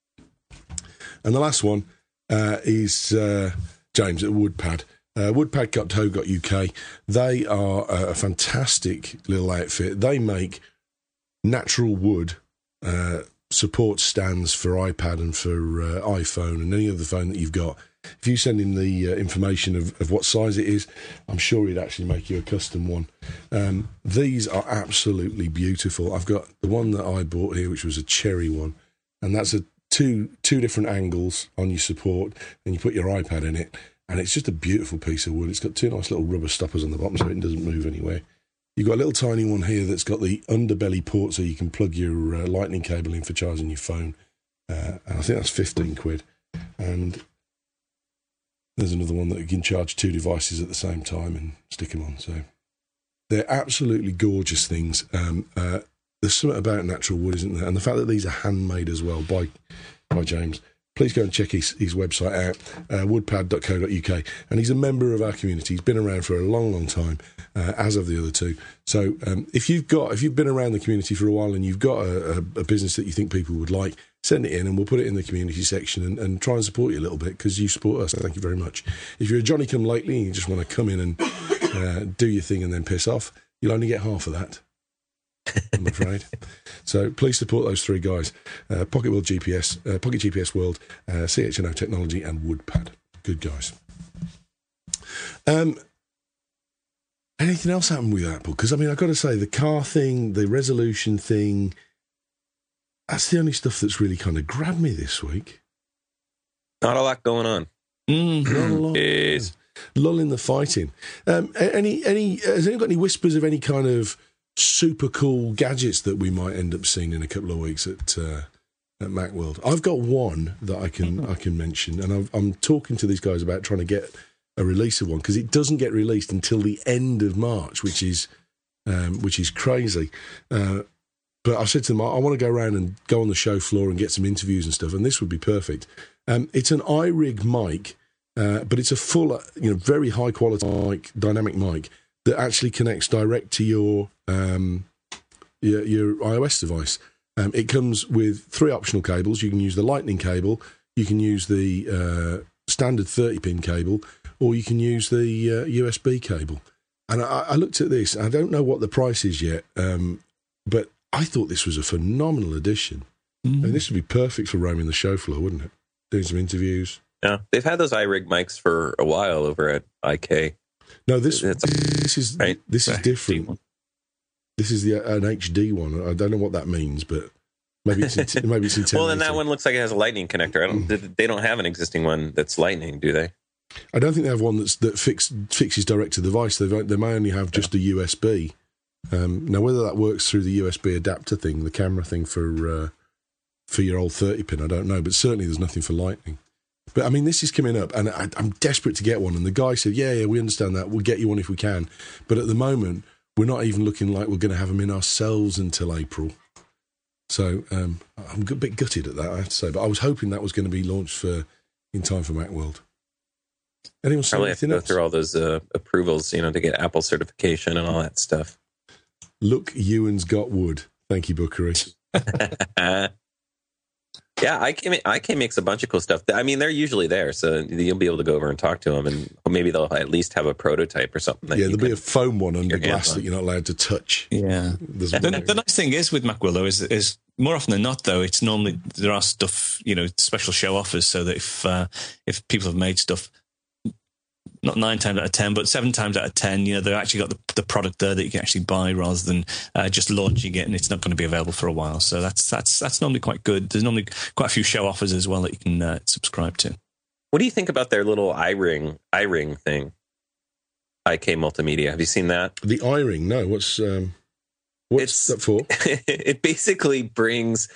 And the last one uh, is uh, James at Woodpad. Uh, woodpad dot co dot u k. They are a fantastic little outfit. They make natural wood uh, support stands for iPad and for uh, iPhone and any other phone that you've got. If you send him the uh, information of, of what size it is, I'm sure he'd actually make you a custom one. Um, these are absolutely beautiful. I've got the one that I bought here, which was a cherry one, and that's a two two different angles on your support, and you put your iPad in it, and it's just a beautiful piece of wood. It's got two nice little rubber stoppers on the bottom so it doesn't move anywhere. You've got a little tiny one here that's got the underbelly port so you can plug your uh, lightning cable in for charging your phone, uh, and I think that's fifteen quid. And there's another one that you can charge two devices at the same time and stick them on. So they're absolutely gorgeous things. Um, uh, there's something about natural wood, isn't there? And the fact that these are handmade as well by by James. Please go and check his, his website out, uh, woodpad dot co dot u k. And he's a member of our community. He's been around for a long, long time, uh, as have the other two. So um, if you've got, if you've been around the community for a while and you've got a, a, a business that you think people would like, send it in and we'll put it in the community section and, and try and support you a little bit because you support us. Thank you very much. If you're a Johnny-come-lately and you just want to come in and uh, do your thing and then piss off, you'll only get half of that, I'm afraid. So please support those three guys. Uh, Pocket World G P S, uh, Pocket G P S World, uh, C H N O Technology and Woodpad. Good guys. Um, anything else happened with Apple? Because, I mean, I've got to say, the car thing, the resolution thing, that's the only stuff that's really kind of grabbed me this week. Not a lot going on. Mm, not a lot. Yes. Lull in the fighting. Um, any, any, has anyone got any whispers of any kind of super cool gadgets that we might end up seeing in a couple of weeks at uh, at Macworld. I've got one that I can I can mention, and I've, I'm talking to these guys about trying to get a release of one because it doesn't get released until the end of March, which is um, which is crazy. Uh, but I said to them, I, I want to go around and go on the show floor and get some interviews and stuff, and this would be perfect. Um, it's an iRig mic, uh, but it's a full, you know, very high quality mic, dynamic mic that actually connects direct to your um, your, your iOS device. Um, it comes with three optional cables. You can use the Lightning cable, you can use the uh, standard thirty pin cable, or you can use the uh, U S B cable. And I, I looked at this. I don't know what the price is yet, um, but I thought this was a phenomenal addition. Mm. I mean, this would be perfect for roaming the show floor, wouldn't it? Doing some interviews. Yeah, they've had those iRig mics for a while over at I K. No, this It's- this is right. this is different. This is the an H D one. I don't know what that means, but maybe it's in, maybe it's in ten eighty. Well, then that one looks like it has a Lightning connector. I don't. They don't have an existing one that's Lightning, do they? I don't think they have one that's that fix, fixes direct to the device. They they may only have just a U S B. Um, now, whether that works through the U S B adapter thing, the camera thing for uh, for your old thirty pin, I don't know. But certainly, there's nothing for Lightning. But I mean, this is coming up, and I, I'm desperate to get one. And the guy said, "Yeah, yeah, we understand that. We'll get you one if we can." But at the moment, we're not even looking like we're going to have them in ourselves until April. So um, I'm a bit gutted at that, I have to say. But I was hoping that was going to be launched for in time for Macworld. Anyone see Probably have to anything go else? through all those uh, approvals, you know, to get Apple certification and all that stuff. Look, Ewan's got wood. Thank you, Bookery. Yeah, I K I K makes a bunch of cool stuff. I mean, they're usually there, so you'll be able to go over and talk to them, and maybe they'll at least have a prototype or something. That Yeah, you there'll be can- a foam one under your hands glass on. that you're not allowed to touch. Yeah. There's The, one- the nice thing is with Macworld, though, is, is more often than not, though, it's normally there are stuff, you know, special show offers, so that if uh, if people have made stuff, not nine times out of ten, but seven times out of ten, you know, they've actually got the, the product there that you can actually buy rather than uh, just launching it and it's not going to be available for a while. So that's that's that's normally quite good. There's normally quite a few show offers as well that you can uh, subscribe to. What do you think about their little iRing iRing thing? I K Multimedia. Have you seen that? the iRing, no. What's um, what's It's- that for? It basically brings,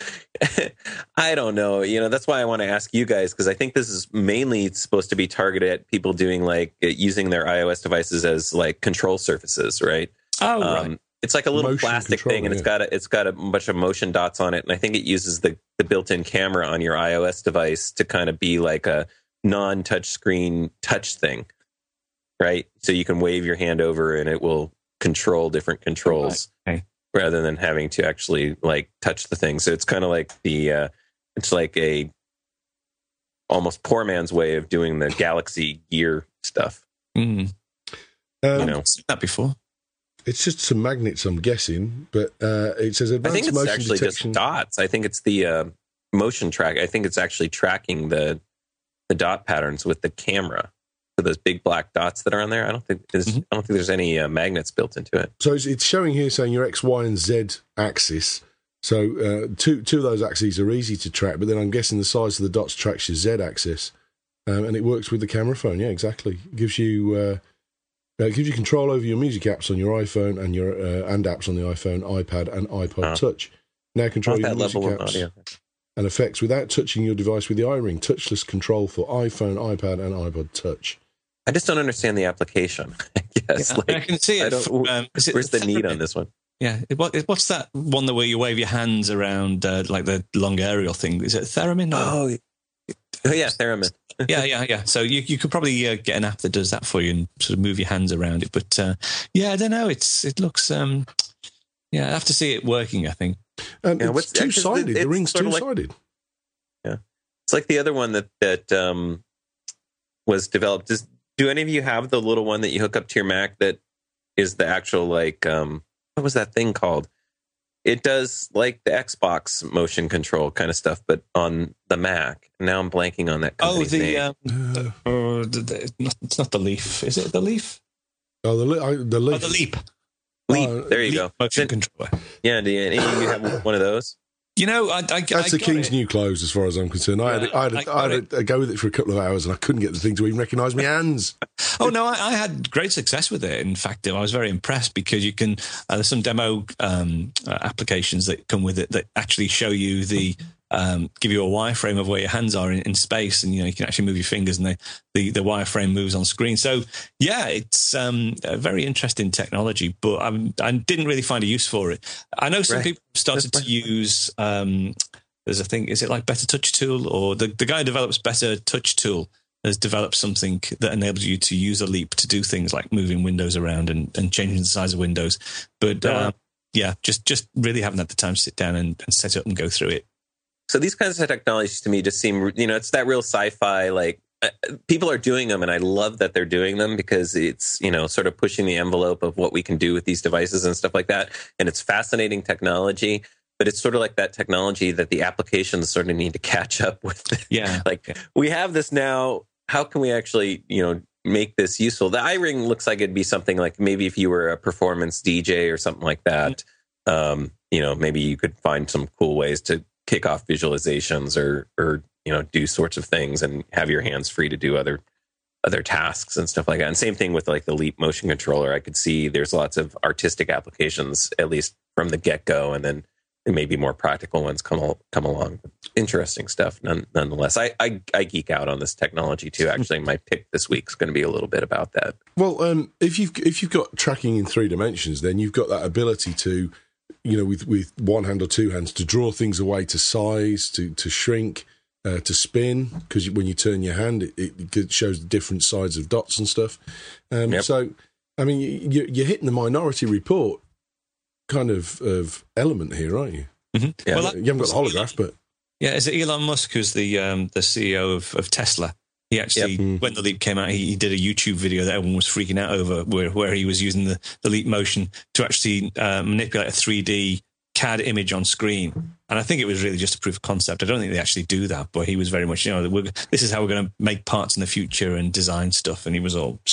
I don't know, you know, that's why I want to ask you guys, because I think this is mainly supposed to be targeted at people doing like using their iOS devices as like control surfaces, right? Oh, Um, it's like a little Motion plastic control, thing, and it's yeah. got a, it's got a bunch of motion dots on it, and I think it uses the, the built-in camera on your iOS device to kind of be like a non-touch screen touch thing, right? So you can wave your hand over, and it will control different controls Okay. rather than having to actually like touch the thing. So it's kind of like the uh, it's like a almost poor man's way of doing the Galaxy Gear stuff. Mm. Um, You know. I've seen that before. It's just some magnets, I'm guessing, but uh, it says I advanced think it's motion actually detection. just dots. I think it's the uh, motion track. I think it's actually tracking the the dot patterns with the camera. So those big black dots that are on there. I don't think there's, Mhm. I don't think there's any uh, magnets built into it. So it's, it's showing here saying your X, Y, and Z axis. So uh, two two of those axes are easy to track, but then I'm guessing the size of the dots tracks your Z axis, um, and it works with the camera phone. Yeah, exactly. It gives you uh, uh, it gives you control over your music apps on your iPhone and your uh, and apps on the iPhone, iPad, and iPod Huh. Touch. Now control Not your that music level of apps audio. and effects without touching your device with the iRing. Touchless control for iPhone, iPad, and iPod Touch. I just don't understand the application. I guess. Yeah, like, I can see I it. don't- um, is it where's the need Theremin? on this one? Yeah, it, what, it, what's that one that where you wave your hands around uh, like the long aerial thing? Is it Theremin? Or? Oh, oh yeah, Theremin. yeah, yeah, yeah. So you you could probably uh, get an app that does that for you and sort of move your hands around it. But uh, yeah, I don't know. It's it looks. Um, yeah, I have to see it working. I think. And Yeah, it's what's- two sided. it's The ring's sort two of like- sided. It's like the other one that that um, was developed. Does, do any of you have the little one that you hook up to your Mac that is the actual like um, what was that thing called? It does like the Xbox motion control kind of stuff, but on the Mac. Now I'm blanking on that Oh, company's the, name. um, Uh, the, uh, the, the not, it's not the Leaf. Is it the Leaf? oh, the, li- I- the Oh, leaf. the Leap. Leap. uh, There you Leap go. motion Then- controller. yeah, do you, any of you have one of those? You know, I, I, That's I the got King's it. new clothes, as far as I'm concerned. I had, Yeah, I had, I I got had a, a go with it for a couple of hours, and I couldn't get the thing to even recognise my hands. Oh no, I, I had great success with it. In fact, I was very impressed because you can. Uh, there's some demo um, uh, applications that come with it that actually show you the um, give you a wireframe of where your hands are in, in space, and you know you can actually move your fingers, and they, the the wireframe moves on screen. So yeah, it's um, a very interesting technology, but I'm, I didn't really find a use for it. I know some Right. people started to use. Um, there's a thing. Is it like Better Touch Tool, or the the guy who develops Better Touch Tool has developed something that enables you to use a Leap to do things like moving windows around and, and changing the size of windows. But Yeah. um, yeah, just just really haven't had the time to sit down and, and set up and go through it. So these kinds of technologies to me just seem, you know, it's that real sci-fi, like uh, people are doing them, and I love that they're doing them because it's, you know, sort of pushing the envelope of what we can do with these devices and stuff like that. And it's fascinating technology, but it's sort of like that technology that the applications sort of need to catch up with. Yeah. Like Yeah. we have this now. How can we actually, you know, make this useful? The iRing looks like it'd be something like maybe if you were a performance D J or something like that, um, you know, maybe you could find some cool ways to kick off visualizations or, or, you know, do sorts of things and have your hands free to do other, other tasks and stuff like that. And same thing with like the Leap motion controller. I could see there's lots of artistic applications, at least from the get go. And then maybe more practical ones come al- come along. Interesting stuff, none, nonetheless. I, I I geek out on this technology too. Actually, my pick this week is going to be a little bit about that. Well, um, if you've if you've got tracking in three dimensions, then you've got that ability to, you know, with, with one hand or two hands, to draw things away to size, to to shrink, uh, to spin. Because when you turn your hand, it, it shows the different sides of dots and stuff. Um, Yep. So, I mean, you, you're hitting the Minority Report kind of, of element here, aren't you? Mm-hmm. Yeah. Well, that- You haven't got the holograph, but Yeah, is it Elon Musk who's the um, the C E O of, of Tesla? He actually, Yep. when the Leap came out, he, he did a YouTube video that everyone was freaking out over, where, where he was using the, the Leap motion to actually uh, manipulate a three D C A D image on screen. And I think it was really just a proof of concept. I don't think they actually do that, but he was very much, you know, we're, this is how we're going to make parts in the future and design stuff. And he was all...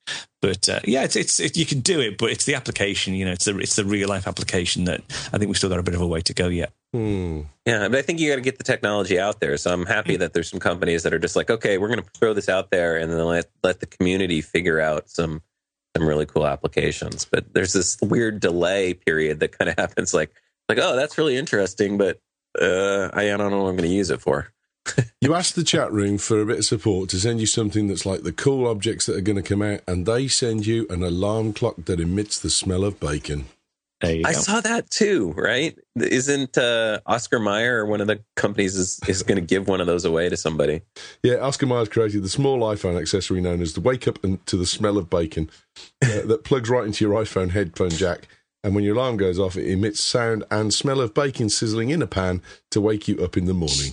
But uh, yeah, it's it's it, you can do it, but it's the application. You know, it's the it's the real life application that I think we've still got a bit of a way to go yet. hmm. Yeah, but I think you got to get the technology out there. So I'm happy that there's some companies that are just like, okay, we're going to throw this out there and then let let the community figure out some some really cool applications. But there's this weird delay period that kind of happens. Like like oh, that's really interesting, but uh, I, I don't know what I'm going to use it for. You ask the chat room for a bit of support to send you something that's like the cool objects that are going to come out, and they send you an alarm clock that emits the smell of bacon. There you I go. saw that too, right? Isn't uh, Oscar Mayer or one of the companies is, is going to give one of those away to somebody? Yeah, Oscar Myers created the small iPhone accessory known as the Wake Up and to the Smell of Bacon uh, that plugs right into your iPhone headphone jack. And when your alarm goes off, it emits sound and smell of bacon sizzling in a pan to wake you up in the morning.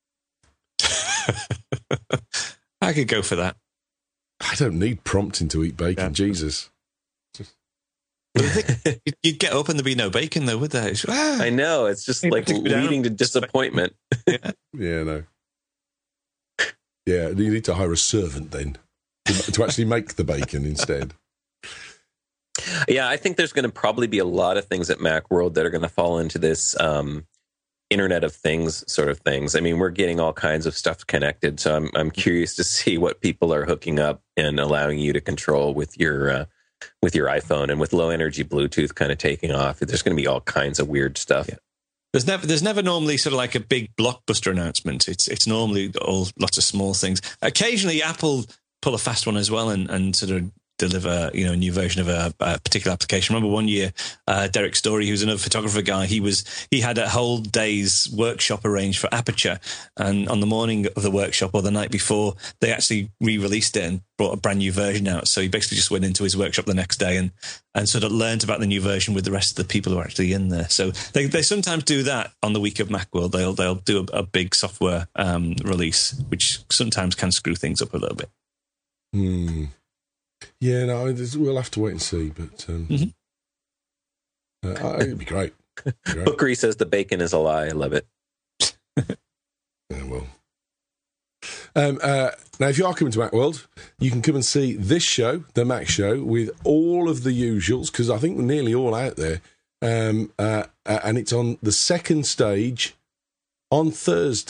I could go for that. I don't need prompting to eat bacon, Yeah. Jesus. But I think you'd- you'd get up and there'd be no bacon, though, would there? It's, ah, I know. It's just Maybe like take me down. leading to disappointment. Yeah, no. Yeah, you need to hire a servant then to, to actually make the bacon instead. Yeah, I think there's going to probably be a lot of things at Macworld that are going to fall into this um, Internet of Things sort of things. I mean, we're getting all kinds of stuff connected, so I'm I'm curious to see what people are hooking up and allowing you to control with your uh, with your iPhone, and with low energy Bluetooth kind of taking off. There's going to be all kinds of weird stuff. Yeah. There's never there's never normally sort of like a big blockbuster announcement. It's it's normally all lots of small things. Occasionally, Apple pull a fast one as well and, and sort of deliver, you know, a new version of a, a particular application. I remember one year, uh, Derek Story, who's another photographer guy, he was he had a whole day's workshop arranged for Aperture, and on the morning of the workshop or the night before, they actually re-released it and brought a brand new version out. So he basically just went into his workshop the next day and and sort of learned about the new version with the rest of the people who are actually in there. So they they sometimes do that on the week of Macworld. They'll they'll do a, a big software um, release, which sometimes can screw things up a little bit. Hmm. Yeah, no, we'll have to wait and see, but um, Mm-hmm. uh, it'd be great. It'd be great. Hookery says the bacon is a lie. I love it. Yeah, well. Um, uh, now, if you are coming to Macworld, you can come and see this show, the Mac Show, with all of the usuals, because I think we're nearly all out there. Um, uh, uh, and it's on the second stage on Thursday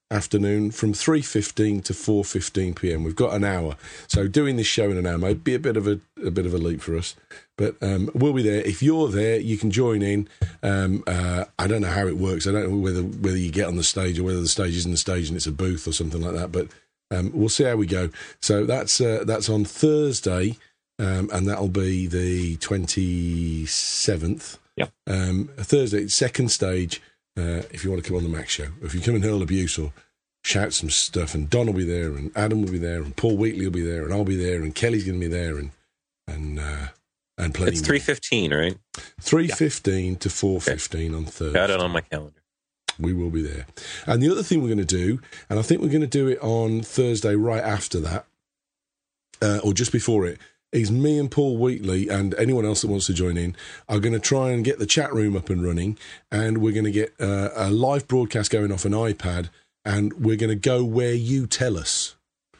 afternoon from three fifteen to four fifteen p.m. We've got an hour. So doing this show in an hour might be a bit of a, a bit of a leap for us. But um, we'll be there. If you're there, you can join in. Um, uh, I don't know how it works. I don't know whether whether you get on the stage or whether the stage isn't the stage and it's a booth or something like that. But um, we'll see how we go. So that's uh, that's on Thursday, um, and that'll be the twenty-seventh. Yep. Um, Thursday, second stage. Uh, if you want to come on the Mac Show, if you come and hurl abuse or shout some stuff, and Don will be there, and Adam will be there, and Paul Wheatley will be there, and I'll be there, and Kelly's going to be there, and and uh, and plenty. It's three fifteen, right? Three fifteen yeah. to four fifteen okay. on Thursday. Got it on my calendar. We will be there. And the other thing we're going to do, and I think we're going to do it on Thursday right after that, uh, or just before it, is me and Paul Wheatley and anyone else that wants to join in are going to try and get the chat room up and running, and we're going to get uh, a live broadcast going off an iPad, and we're going to go where you tell us.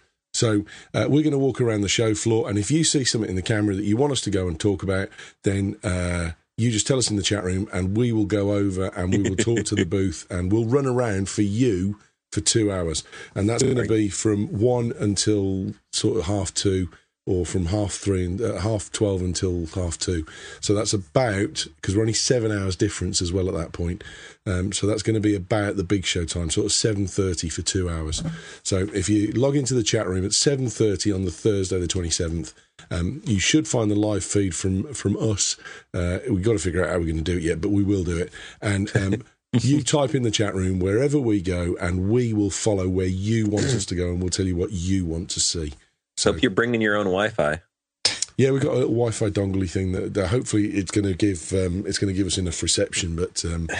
So uh, we're going to walk around the show floor, and if you see something in the camera that you want us to go and talk about, then uh, you just tell us in the chat room, and we will go over and we will talk to the booth, and we'll run around for you for two hours. And that's going to be from one until sort of half two, or from half three and uh, half twelve until half two. So that's about, because we're only seven hours difference as well at that point. Um, so that's going to be about the big show time, sort of seven thirty for two hours. So if you log into the chat room at seven thirty on the Thursday, the twenty-seventh, um, you should find the live feed from, from us. Uh, we've got to figure out how we're going to do it yet, but we will do it. And um, you type in the chat room wherever we go, and we will follow where you want us to go, and we'll tell you what you want to see. So if you're bringing your own Wi-Fi. Yeah, we've got a little Wi-Fi dongle thing that, that hopefully it's going to give um, it's going to give us enough reception. But um,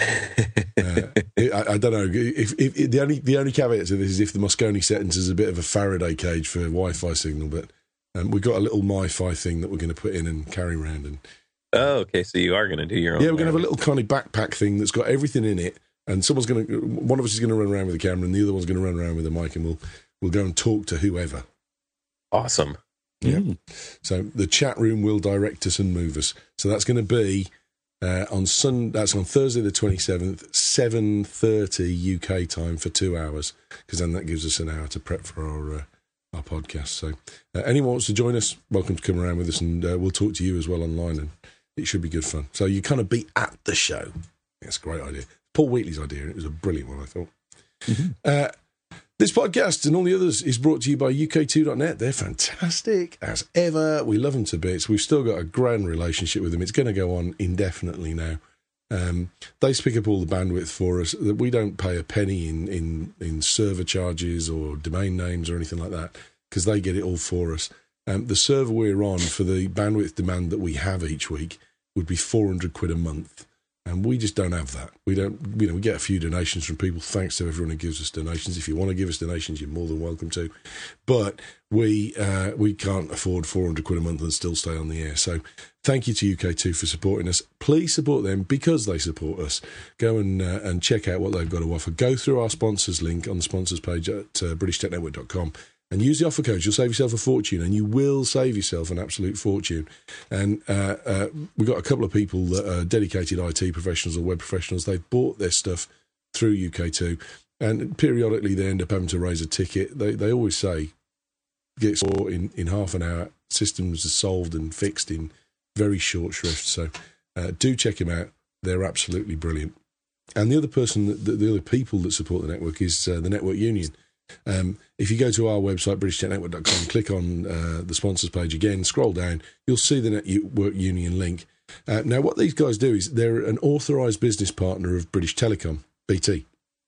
uh, I, I don't know. If, if, if the only the only caveat to this is if the Moscone settings is a bit of a Faraday cage for Wi-Fi signal. But um, we've got a little Mi-Fi thing that we're going to put in and carry around. And oh, okay. So you are going to do your own. Yeah, we're going to have a little kind of backpack thing that's got everything in it, and someone's going to one of us is going to run around with the camera, and the other one's going to run around with the mic, and we'll we'll go and talk to whoever. Awesome. Yeah. Mm. So the chat room will direct us and move us. So that's going to be uh, on Sun. That's on Thursday the twenty-seventh, seven thirty U K time for two hours, because then that gives us an hour to prep for our uh, our podcast. So uh, anyone wants to join us, welcome to come around with us, and uh, we'll talk to you as well online, and it should be good fun. So you kind of be at the show. That's a great idea. Paul Wheatley's idea, and it was a brilliant one, I thought. Mm-hmm. Uh, This podcast and all the others is brought to you by U K two dot net. They're fantastic as ever. We love them to bits. We've still got a grand relationship with them. It's going to go on indefinitely now. Um, they pick up all the bandwidth for us. That we don't pay a penny in, in, in server charges or domain names or anything like that, because they get it all for us. Um, the server we're on for the bandwidth demand that we have each week would be four hundred quid a month. And we just don't have that. We don't, you know, we get a few donations from people. Thanks to everyone who gives us donations. If you want to give us donations, you're more than welcome to. But we uh, we can't afford four hundred quid a month and still stay on the air. So thank you to U K two for supporting us. Please support them because they support us. Go and uh, and check out what they've got to offer. Go through our sponsors link on the sponsors page at uh, british tech network dot com. And use the offer codes. You'll save yourself a fortune, and you will save yourself an absolute fortune. And uh, uh, we've got a couple of people that are dedicated I T professionals or web professionals. They've bought their stuff through U K two, and periodically they end up having to raise a ticket. They they always say, get sorted in, in half an hour. Systems are solved and fixed in very short shrift. So uh, do check them out. They're absolutely brilliant. And the other person, that, the other people that support the network is uh, the Network Union. Um, if you go to our website, british tech network dot com, click on uh, the sponsors page again, scroll down, you'll see the Network Union link. Uh, now, what these guys do is they're an authorised business partner of British Telecom, B T.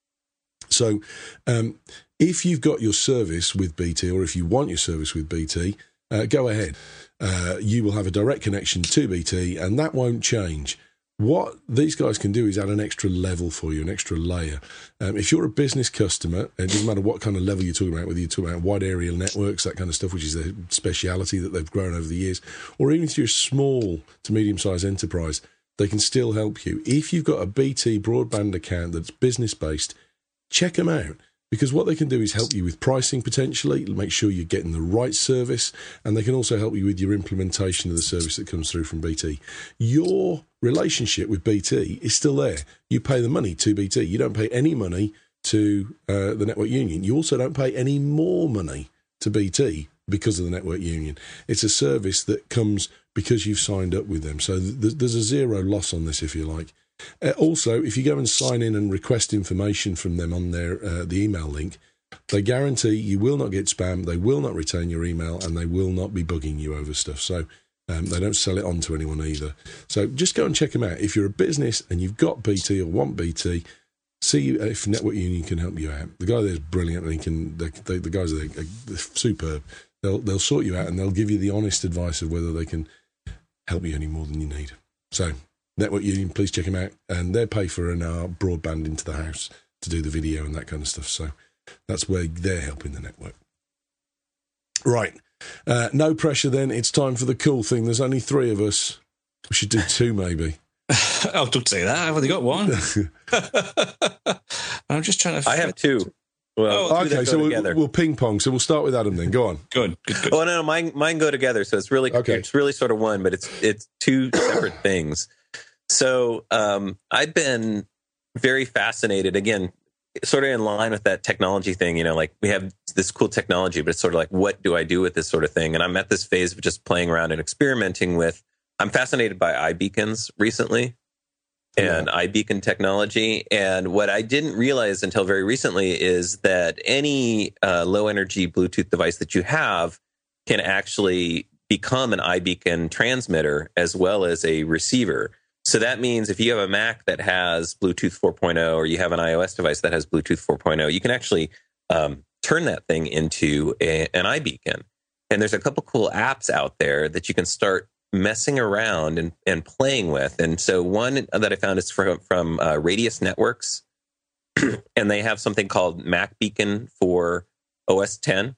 So um, if you've got your service with B T, or if you want your service with B T, uh, go ahead. Uh, you will have a direct connection to B T, and that won't change. What these guys can do is add an extra level for you, an extra layer. Um, if you're a business customer, it doesn't matter what kind of level you're talking about, whether you're talking about wide area networks, that kind of stuff, which is their speciality that they've grown over the years, or even if you're a small to medium-sized enterprise, they can still help you. If you've got a B T broadband account that's business-based, check them out. Because what they can do is help you with pricing potentially, make sure you're getting the right service, and they can also help you with your implementation of the service that comes through from B T. Your relationship with B T is still there. You pay the money to B T. You don't pay any money to uh, the network union. You also don't pay any more money to B T because of the network union. It's a service that comes because you've signed up with them. So th- there's a zero loss on this, if you like. Uh, also, if you go and sign in and request information from them on their uh, the email link, they guarantee you will not get spam, they will not retain your email, and they will not be bugging you over stuff. So um, they don't sell it on to anyone either. So just go and check them out. If you're a business and you've got B T or want B T, see if Network Union can help you out. The guy there is brilliant, and he can. They, they, the guys are they're superb. They'll they'll sort you out, and they'll give you the honest advice of whether they can help you any more than you need. So Network Union, please check them out, and they pay for an hour broadband into the house to do the video and that kind of stuff. So that's where they're helping the network. Right, uh, no pressure. Then it's time for the cool thing. There's only three of us. We should do two, maybe. Oh, don't say that. I've only got one. I'm just trying to. I have two. Well, oh, okay, so we'll, we'll ping pong. So we'll start with Adam then. Go on. Good, good, good. Oh no, no, mine mine go together. So it's really okay. It's really sort of one, but it's it's two separate things. So um, I've been very fascinated. Again, sort of in line with that technology thing. You know, like we have this cool technology, but it's sort of like, what do I do with this sort of thing? And I'm at this phase of just playing around and experimenting with. I'm fascinated by iBeacons recently. And yeah. iBeacon technology. And what I didn't realize until very recently is that any uh, low energy Bluetooth device that you have can actually become an iBeacon transmitter as well as a receiver. So that means if you have a Mac that has Bluetooth four point oh or you have an iOS device that has Bluetooth four point oh, you can actually um, turn that thing into a, an iBeacon. And there's a couple cool apps out there that you can start messing around and, and playing with. And so one that I found is from, from uh, Radius Networks, and they have something called Mac Beacon for O S ten.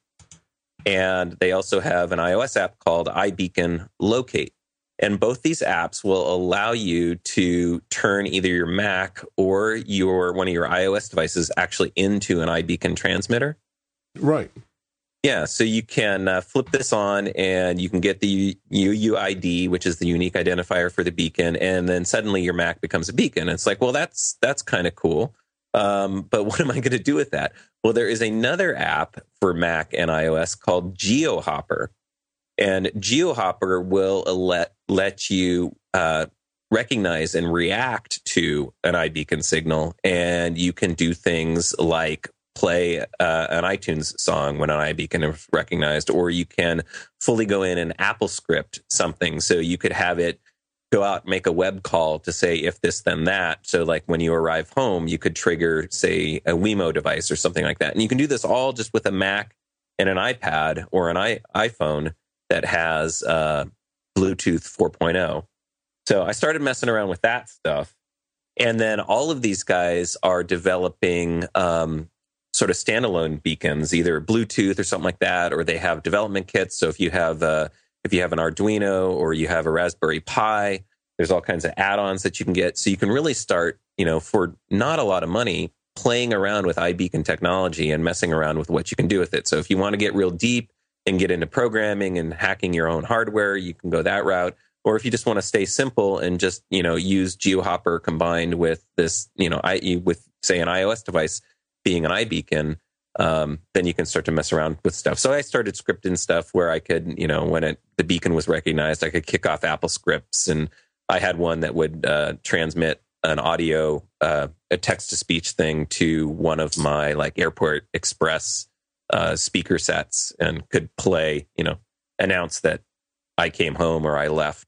And they also have an iOS app called iBeacon Locate. And both these apps will allow you to turn either your Mac or your one of your iOS devices actually into an iBeacon transmitter. Right. Yeah, so you can uh, flip this on and you can get the U U I D, which is the unique identifier for the beacon, and then suddenly your Mac becomes a beacon. It's like, well, that's that's kind of cool, um, but what am I going to do with that? Well, there is another app for Mac and iOS called GeoHopper, and GeoHopper will let let you uh, recognize and react to an iBeacon signal, and you can do things like play uh, an iTunes song when an iBeacon is recognized, or you can fully go in and Apple script something. So you could have it go out and make a web call to say if this, then that. So like when you arrive home, you could trigger, say, a Wemo device or something like that. And you can do this all just with a Mac and an iPad or an I- iPhone that has uh, Bluetooth four point oh. So I started messing around with that stuff. And then all of these guys are developing um, sort of standalone beacons, either Bluetooth or something like that, or they have development kits. So if you have uh, if you have an Arduino or you have a Raspberry Pi, there's all kinds of add-ons that you can get. So you can really start, you know, for not a lot of money, playing around with iBeacon technology and messing around with what you can do with it. So if you want to get real deep and get into programming and hacking your own hardware, you can go that route. Or if you just want to stay simple and just, you know, use GeoHopper combined with this, you know, I, with say an iOS device being an iBeacon, um, then you can start to mess around with stuff. So I started scripting stuff where I could, you know, when it, the beacon was recognized, I could kick off Apple scripts. And I had one that would uh, transmit an audio, uh, a text-to-speech thing to one of my like Airport Express uh, speaker sets and could play, you know, announce that I came home or I left.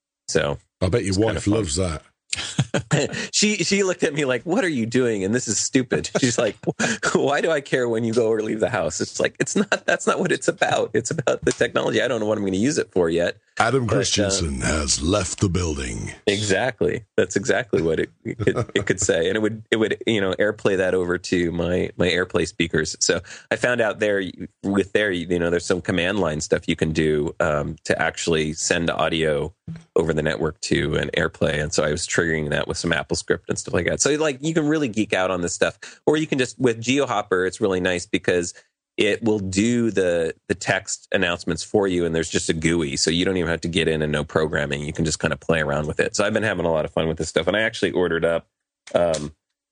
So I bet your wife loves that. she she looked at me like, what are you doing? And this is stupid. She's like, why do I care when you go or leave the house? It's like, it's not, that's not what it's about. It's about the technology. I don't know what I'm going to use it for yet. Adam but, Christensen uh, has left the building. Exactly. That's exactly what it, it could it could say. And it would, it would, you know, AirPlay that over to my, my AirPlay speakers. So I found out there with there, you know, there's some command line stuff you can do um, to actually send audio over the network to an AirPlay. And so I was triggering that with some Apple script and stuff like that. So like you can really geek out on this stuff, or you can just, with GeoHopper, it's really nice because it will do the the text announcements for you, and there's just a G U I, so you don't even have to get in and know programming. You can just kind of play around with it. So I've been having a lot of fun with this stuff, and I actually ordered up um,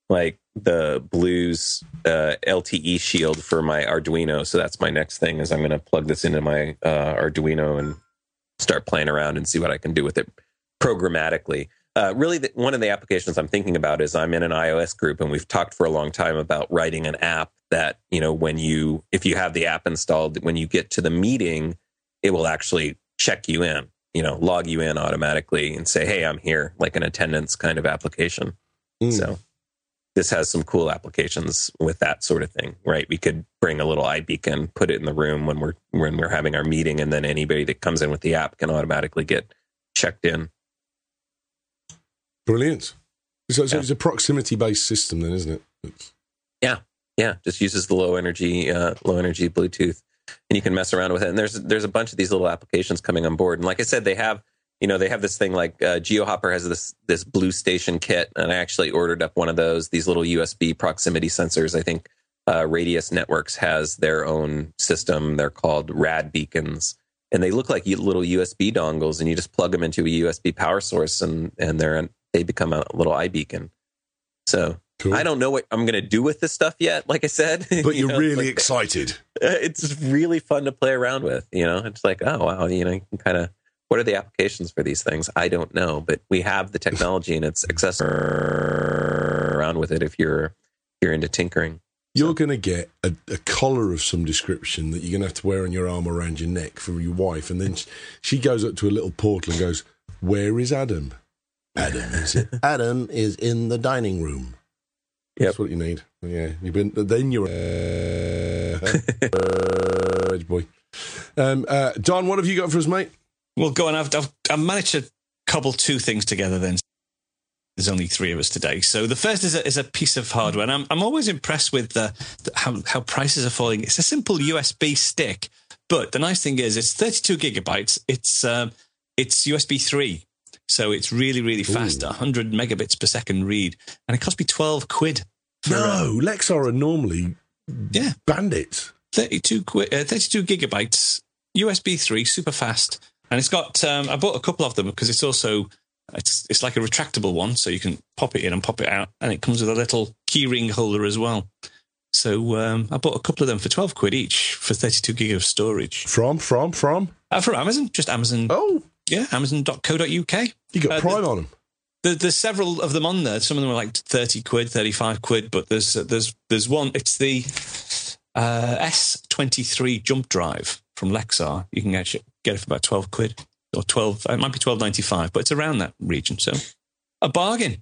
like the Blues uh, L T E shield for my Arduino. So that's my next thing is I'm going to plug this into my uh, Arduino and start playing around and see what I can do with it programmatically. Uh, really, the, one of the applications I'm thinking about is I'm in an iOS group, and we've talked for a long time about writing an app that, you know, when you, if you have the app installed, when you get to the meeting, it will actually check you in, you know, log you in automatically and say, hey, I'm here, like an attendance kind of application. Mm. So this has some cool applications with that sort of thing, right? We could bring a little iBeacon, put it in the room when we're when we're having our meeting, and then anybody that comes in with the app can automatically get checked in. Brilliant. So, so yeah. It's a proximity-based system, then, isn't it? It's... Yeah, yeah. Just uses the low energy, uh, low energy Bluetooth, and you can mess around with it. And there's there's a bunch of these little applications coming on board. And like I said, they have. You know, they have this thing like uh, GeoHopper has this this Blue Station kit, and I actually ordered up one of those, these little U S B proximity sensors. I think uh, Radius Networks has their own system. They're called Rad Beacons, and they look like little U S B dongles, and you just plug them into a U S B power source, and and they're they become a little iBeacon. So cool. I don't know what I'm going to do with this stuff yet, like I said. But you you're know, really like, excited. Uh, it's really fun to play around with, you know. It's like, oh, wow, you know, you can kind of... What are the applications for these things? I don't know, but we have the technology and it's accessible around with it if you're if you're into tinkering. You're so. going to get a, a collar of some description that you're going to have to wear on your arm around your neck for your wife, and then she goes up to a little portal and goes, "Where is Adam? Adam is it? Adam is in the dining room." Yep. That's what you need. Yeah, you've been. Then you're uh, boy. Um, uh, Don, what have you got for us, mate? Well, go on. I've, I've, I've managed to cobble two things together then. There's only three of us today. So the first is a, is a piece of hardware. And I'm, I'm always impressed with the, the, how, how prices are falling. It's a simple U S B stick. But the nice thing is it's thirty-two gigabytes. It's um, it's U S B three. So it's really, really fast. Ooh. one hundred megabits per second read. And it cost me twelve quid. For, no, uh, Lexar are normally yeah. bandits. thirty-two, quid, uh, thirty-two gigabytes, U S B three, super fast. And it's got, um, I bought a couple of them because it's also, it's it's like a retractable one, so you can pop it in and pop it out, and it comes with a little keyring holder as well. So um, I bought a couple of them for twelve quid each for thirty-two gig of storage. From, from, from? Uh, from Amazon, just Amazon. Oh. Yeah, amazon dot co dot uk. You got uh, Prime the, on them? The, there's several of them on there. Some of them are like thirty quid, thirty-five quid, but there's uh, there's there's one, it's the uh, S twenty-three jump drive from Lexar. You can get, get it for about twelve quid or twelve, it might be twelve ninety-five, but it's around that region. So a bargain.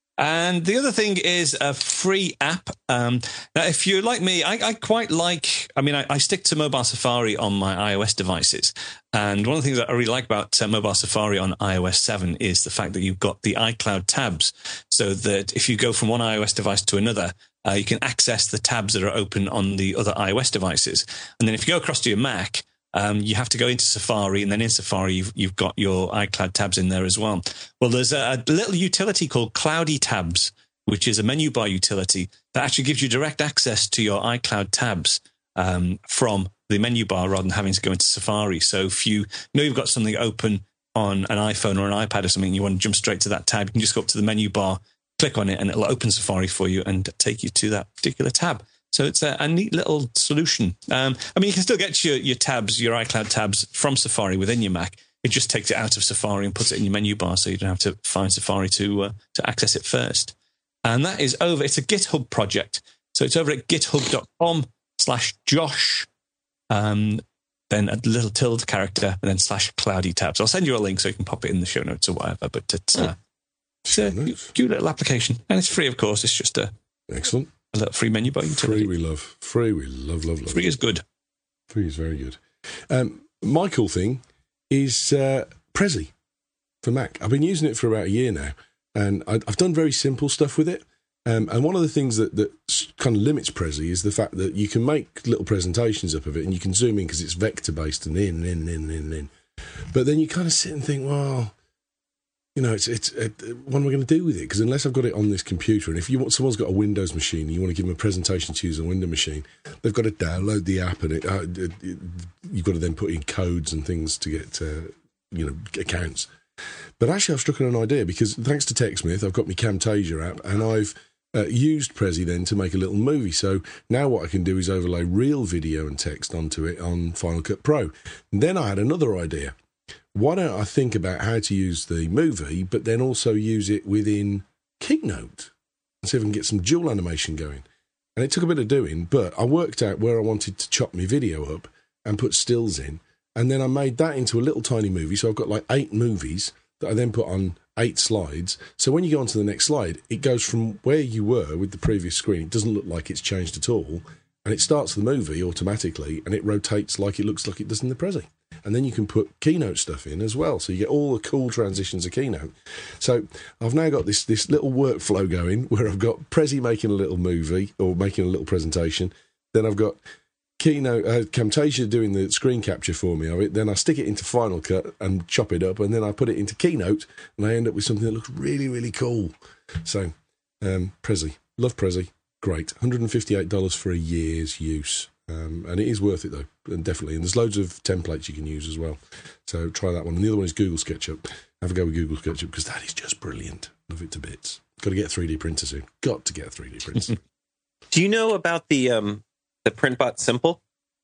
And the other thing is a free app. Um, now, if you're like me, I, I quite like, I mean, I, I stick to Mobile Safari on my iOS devices. And one of the things that I really like about uh, Mobile Safari on i O S seven is the fact that you've got the iCloud tabs, so that if you go from one iOS device to another, uh, you can access the tabs that are open on the other iOS devices. And then if you go across to your Mac, Um, you have to go into Safari, and then in Safari, you've, you've got your iCloud tabs in there as well. Well, there's a, a little utility called Cloudy Tabs, which is a menu bar utility that actually gives you direct access to your iCloud tabs um, from the menu bar rather than having to go into Safari. So if you know you've got something open on an iPhone or an iPad or something, you want to jump straight to that tab, you can just go up to the menu bar, click on it, and it'll open Safari for you and take you to that particular tab. So it's a, a neat little solution. Um, I mean, you can still get your, your tabs, your iCloud tabs from Safari within your Mac. It just takes it out of Safari and puts it in your menu bar, so you don't have to find Safari to uh, to access it first. And that is over. It's a GitHub project. So it's over at github.com slash Josh, um, then a little tilde character, and then slash cloudy tabs. I'll send you a link so you can pop it in the show notes or whatever. But it's, uh, it's a cute little application. And it's free, of course. It's just a... Excellent. A little free menu bar utility. Free we love. Free we love, love, love. Free is good. Free is very good. Um, my cool thing is uh, Prezi for Mac. I've been using it for about a year now, and I, I've done very simple stuff with it. Um, and one of the things that, that kind of limits Prezi is the fact that you can make little presentations up of it, and you can zoom in because it's vector-based and in, and in, and in, and in, and in. But then you kind of sit and think, well... You know, it's it's it, what am I going to do with it? Because unless I've got it on this computer, and if you want someone's got a Windows machine, and you want to give them a presentation to use a Windows machine, they've got to download the app, and it, uh, it, it, you've got to then put in codes and things to get uh, you know accounts. But actually, I've struck on an idea because thanks to TechSmith, I've got my Camtasia app, and I've uh, used Prezi then to make a little movie. So now what I can do is overlay real video and text onto it on Final Cut Pro. And then I had another idea. Why don't I think about how to use the movie, but then also use it within Keynote and see if I can get some dual animation going. And it took a bit of doing, but I worked out where I wanted to chop my video up and put stills in. And then I made that into a little tiny movie. So I've got like eight movies that I then put on eight slides. So when you go on to the next slide, it goes from where you were with the previous screen. It doesn't look like it's changed at all. And it starts the movie automatically and it rotates like it looks like it does in the Prezi. And then you can put Keynote stuff in as well. So you get all the cool transitions of Keynote. So I've now got this this little workflow going where I've got Prezi making a little movie or making a little presentation. Then I've got Keynote, uh, Camtasia doing the screen capture for me of it. Then I stick it into Final Cut and chop it up. And then I put it into Keynote and I end up with something that looks really, really cool. So um, Prezi, love Prezi. Great. one hundred fifty-eight dollars for a year's use. Um, and it is worth it, though, and definitely. And there's loads of templates you can use as well. So try that one. And the other one is Google SketchUp. Have a go with Google SketchUp because that is just brilliant. Love it to bits. Got to get a three D printer soon. Got to get a three D printer. Do you know about the um, the PrintBot Simple?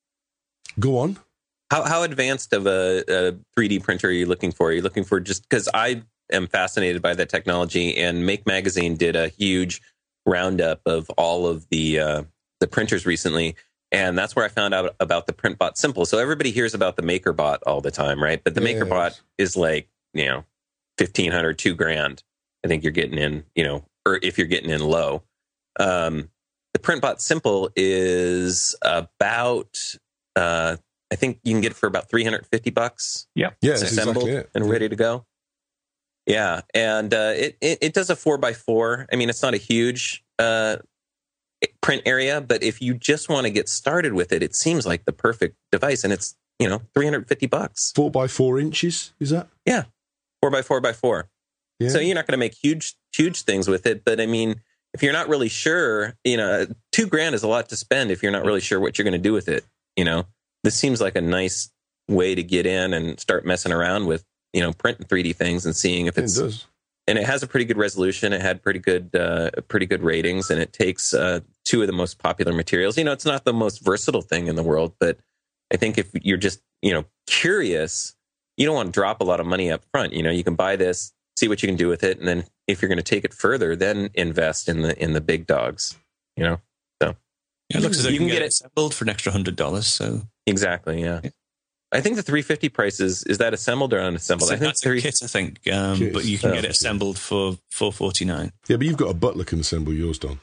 Go on. How how advanced of a, a three D printer are you looking for? Are you looking for just because I am fascinated by that technology, and Make Magazine did a huge roundup of all of the uh, the printers recently. And that's where I found out about the PrintBot Simple. So everybody hears about the MakerBot all the time, right? But the yes. MakerBot is like, you know, fifteen hundred, two grand. I think you're getting in, you know, or if you're getting in low. Um, the PrintBot Simple is about, uh, I think you can get it for about three hundred fifty bucks. Yeah. Yeah. Assembled exactly and ready to go. Yeah. And uh, it, it, it does a four by four. I mean, it's not a huge uh print area, but if you just want to get started with it, it seems like the perfect device, and it's, you know, three hundred fifty bucks. Four by four inches, is that? Yeah, four by four by four. Yeah. So you're not going to make huge, huge things with it, but I mean, if you're not really sure, you know, two grand is a lot to spend if you're not really sure what you're going to do with it. You know, this seems like a nice way to get in and start messing around with, you know, printing three D things and seeing if it's. It does. And it has a pretty good resolution. It had pretty good, uh, pretty good ratings, and it takes uh, two of the most popular materials. You know, it's not the most versatile thing in the world, but I think if you're just, you know, curious, you don't want to drop a lot of money up front. You know, you can buy this, see what you can do with it, and then if you're going to take it further, then invest in the in the big dogs. You know, so yeah, it looks as though you, you can get, get it assembled for an extra hundred dollars. So exactly, yeah. yeah. I think the three hundred fifty price is, is that assembled or unassembled? So I think that's three... a kit, I think, um, kit. But you can oh, get it assembled for four forty-nine. Yeah, but you've got a butler can assemble yours, Don.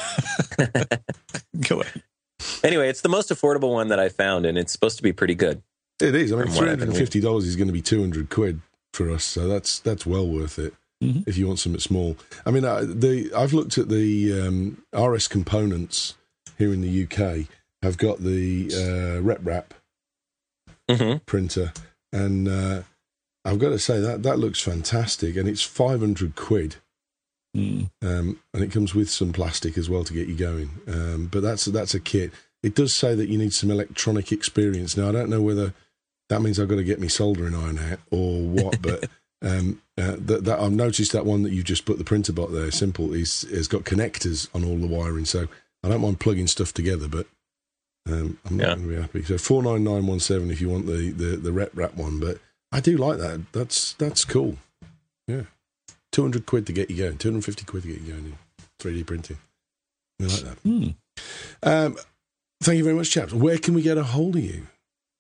Go ahead. Anyway, it's the most affordable one that I found, and it's supposed to be pretty good. It is. I mean, three hundred fifty dollars is going to be two hundred quid for us, so that's that's well worth it mm-hmm. if you want something small. I mean, uh, the I've looked at the um, R S Components here in the U K. Have got the uh, RepRap mm-hmm. printer, and uh, I've got to say that that looks fantastic, and it's five hundred quid. Mm. Um, and it comes with some plastic as well to get you going. Um, but that's that's a kit. It does say that you need some electronic experience. Now, I don't know whether that means I've got to get my soldering iron out or what, but um, uh, that, that I've noticed that one that you just put the printer bot there, Simple, is has got connectors on all the wiring. So I don't mind plugging stuff together, but um, I'm not yeah. going to be happy. So four nine nine one seven if you want the the the RepRap one, but I do like that. That's that's cool. Yeah. two hundred quid to get you going, two hundred fifty quid to get you going in three D printing. We like that. Mm. Um, thank you very much, chaps. Where can we get a hold of you?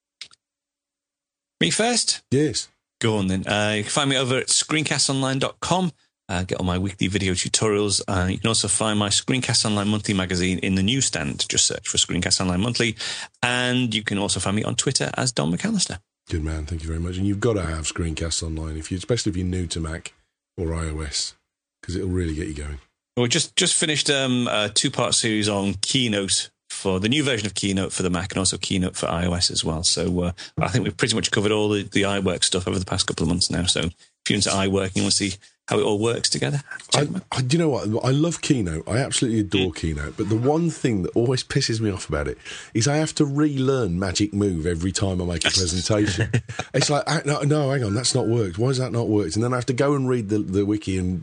Me first? Yes. Go on then. Uh, you can find me over at screencast online dot com. Uh, get all my weekly video tutorials. Uh, you can also find my Screencast Online Monthly magazine in the newsstand. Just search for Screencast Online Monthly. And you can also find me on Twitter as Don McAllister. Good man. Thank you very much. And you've got to have Screencast Online, if you, especially if you're new to Mac or iOS, because it'll really get you going. We just just finished um, a two-part series on Keynote for the new version of Keynote for the Mac, and also Keynote for iOS as well. So uh, I think we've pretty much covered all the, the iWork stuff over the past couple of months now. So if you're into iWork and you want to see how it all works together, I, I, do you know what? I love Keynote. I absolutely adore mm. Keynote. But the one thing that always pisses me off about it is I have to relearn Magic Move every time I make a presentation. It's like, no, no, hang on, that's not worked. Why has that not worked? And then I have to go and read the, the wiki and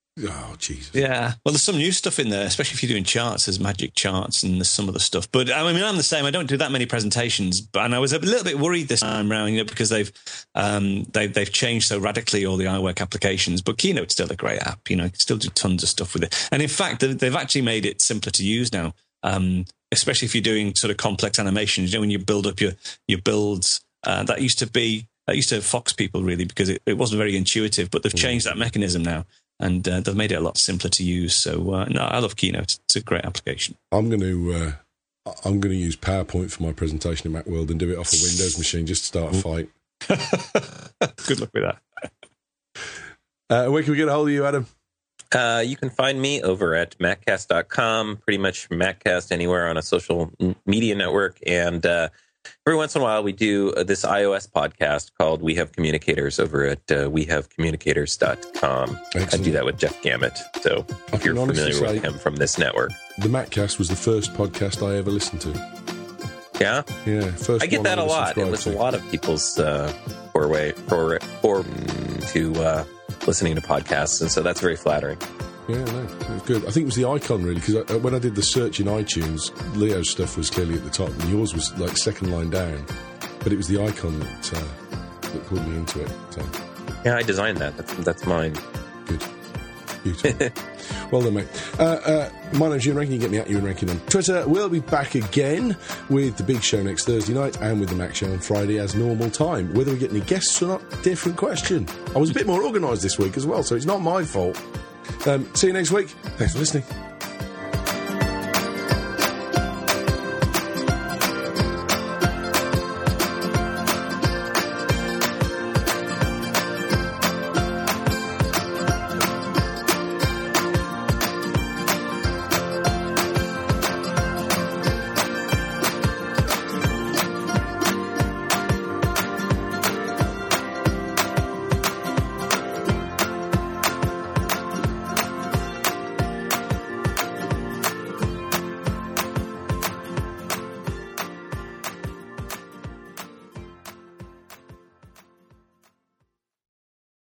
Oh, Jesus. Yeah. Well, there's some new stuff in there, especially if you're doing charts. There's magic charts and there's some other stuff. But I mean, I'm the same. I don't do that many presentations. But and I was a little bit worried this time around, you know, because they've um, they've they've changed so radically all the iWork applications. But Keynote's still a great app. You know, you can still do tons of stuff with it. And in fact, they've actually made it simpler to use now. Um, especially if you're doing sort of complex animations. You know, when you build up your your builds, uh, that used to be that used to fox people really because it, it wasn't very intuitive. But they've changed that mechanism now. And uh, they've made it a lot simpler to use. So, uh, no, I love Keynote. It's a great application. I'm going to uh, I'm going to use PowerPoint for my presentation at Macworld and do it off a Windows machine just to start a fight. Good luck with that. Uh, where can we get a hold of you, Adam? Uh, you can find me over at Maccast dot com, pretty much Maccast anywhere on a social media network. And uh, every once in a while, we do uh, this iOS podcast called We Have Communicators over at uh, we have communicators dot com. I do that with Jeff Gamet. So if you're familiar with him from this network. The Maccast was the first podcast I ever listened to. Yeah? Yeah. First I get that a lot. It was to. a lot of people's uh, foray for, for, to uh, listening to podcasts. And so that's very flattering. Yeah, no, it was good. I think it was the icon, really, because when I did the search in iTunes, Leo's stuff was clearly at the top, and yours was like second line down. But it was the icon that, uh, that pulled me into it. So. Yeah, I designed that. That's, that's mine. Good. Beautiful. Well done, mate. Uh, uh, my name's Ewan Rankin. You can get me at Ewan Rankin on Twitter. We'll be back again with the big show next Thursday night and with the Mac Show on Friday as normal time. Whether we get any guests or not, different question. I was a bit more organised this week as well, so it's not my fault. Um, see you next week. Thanks for listening.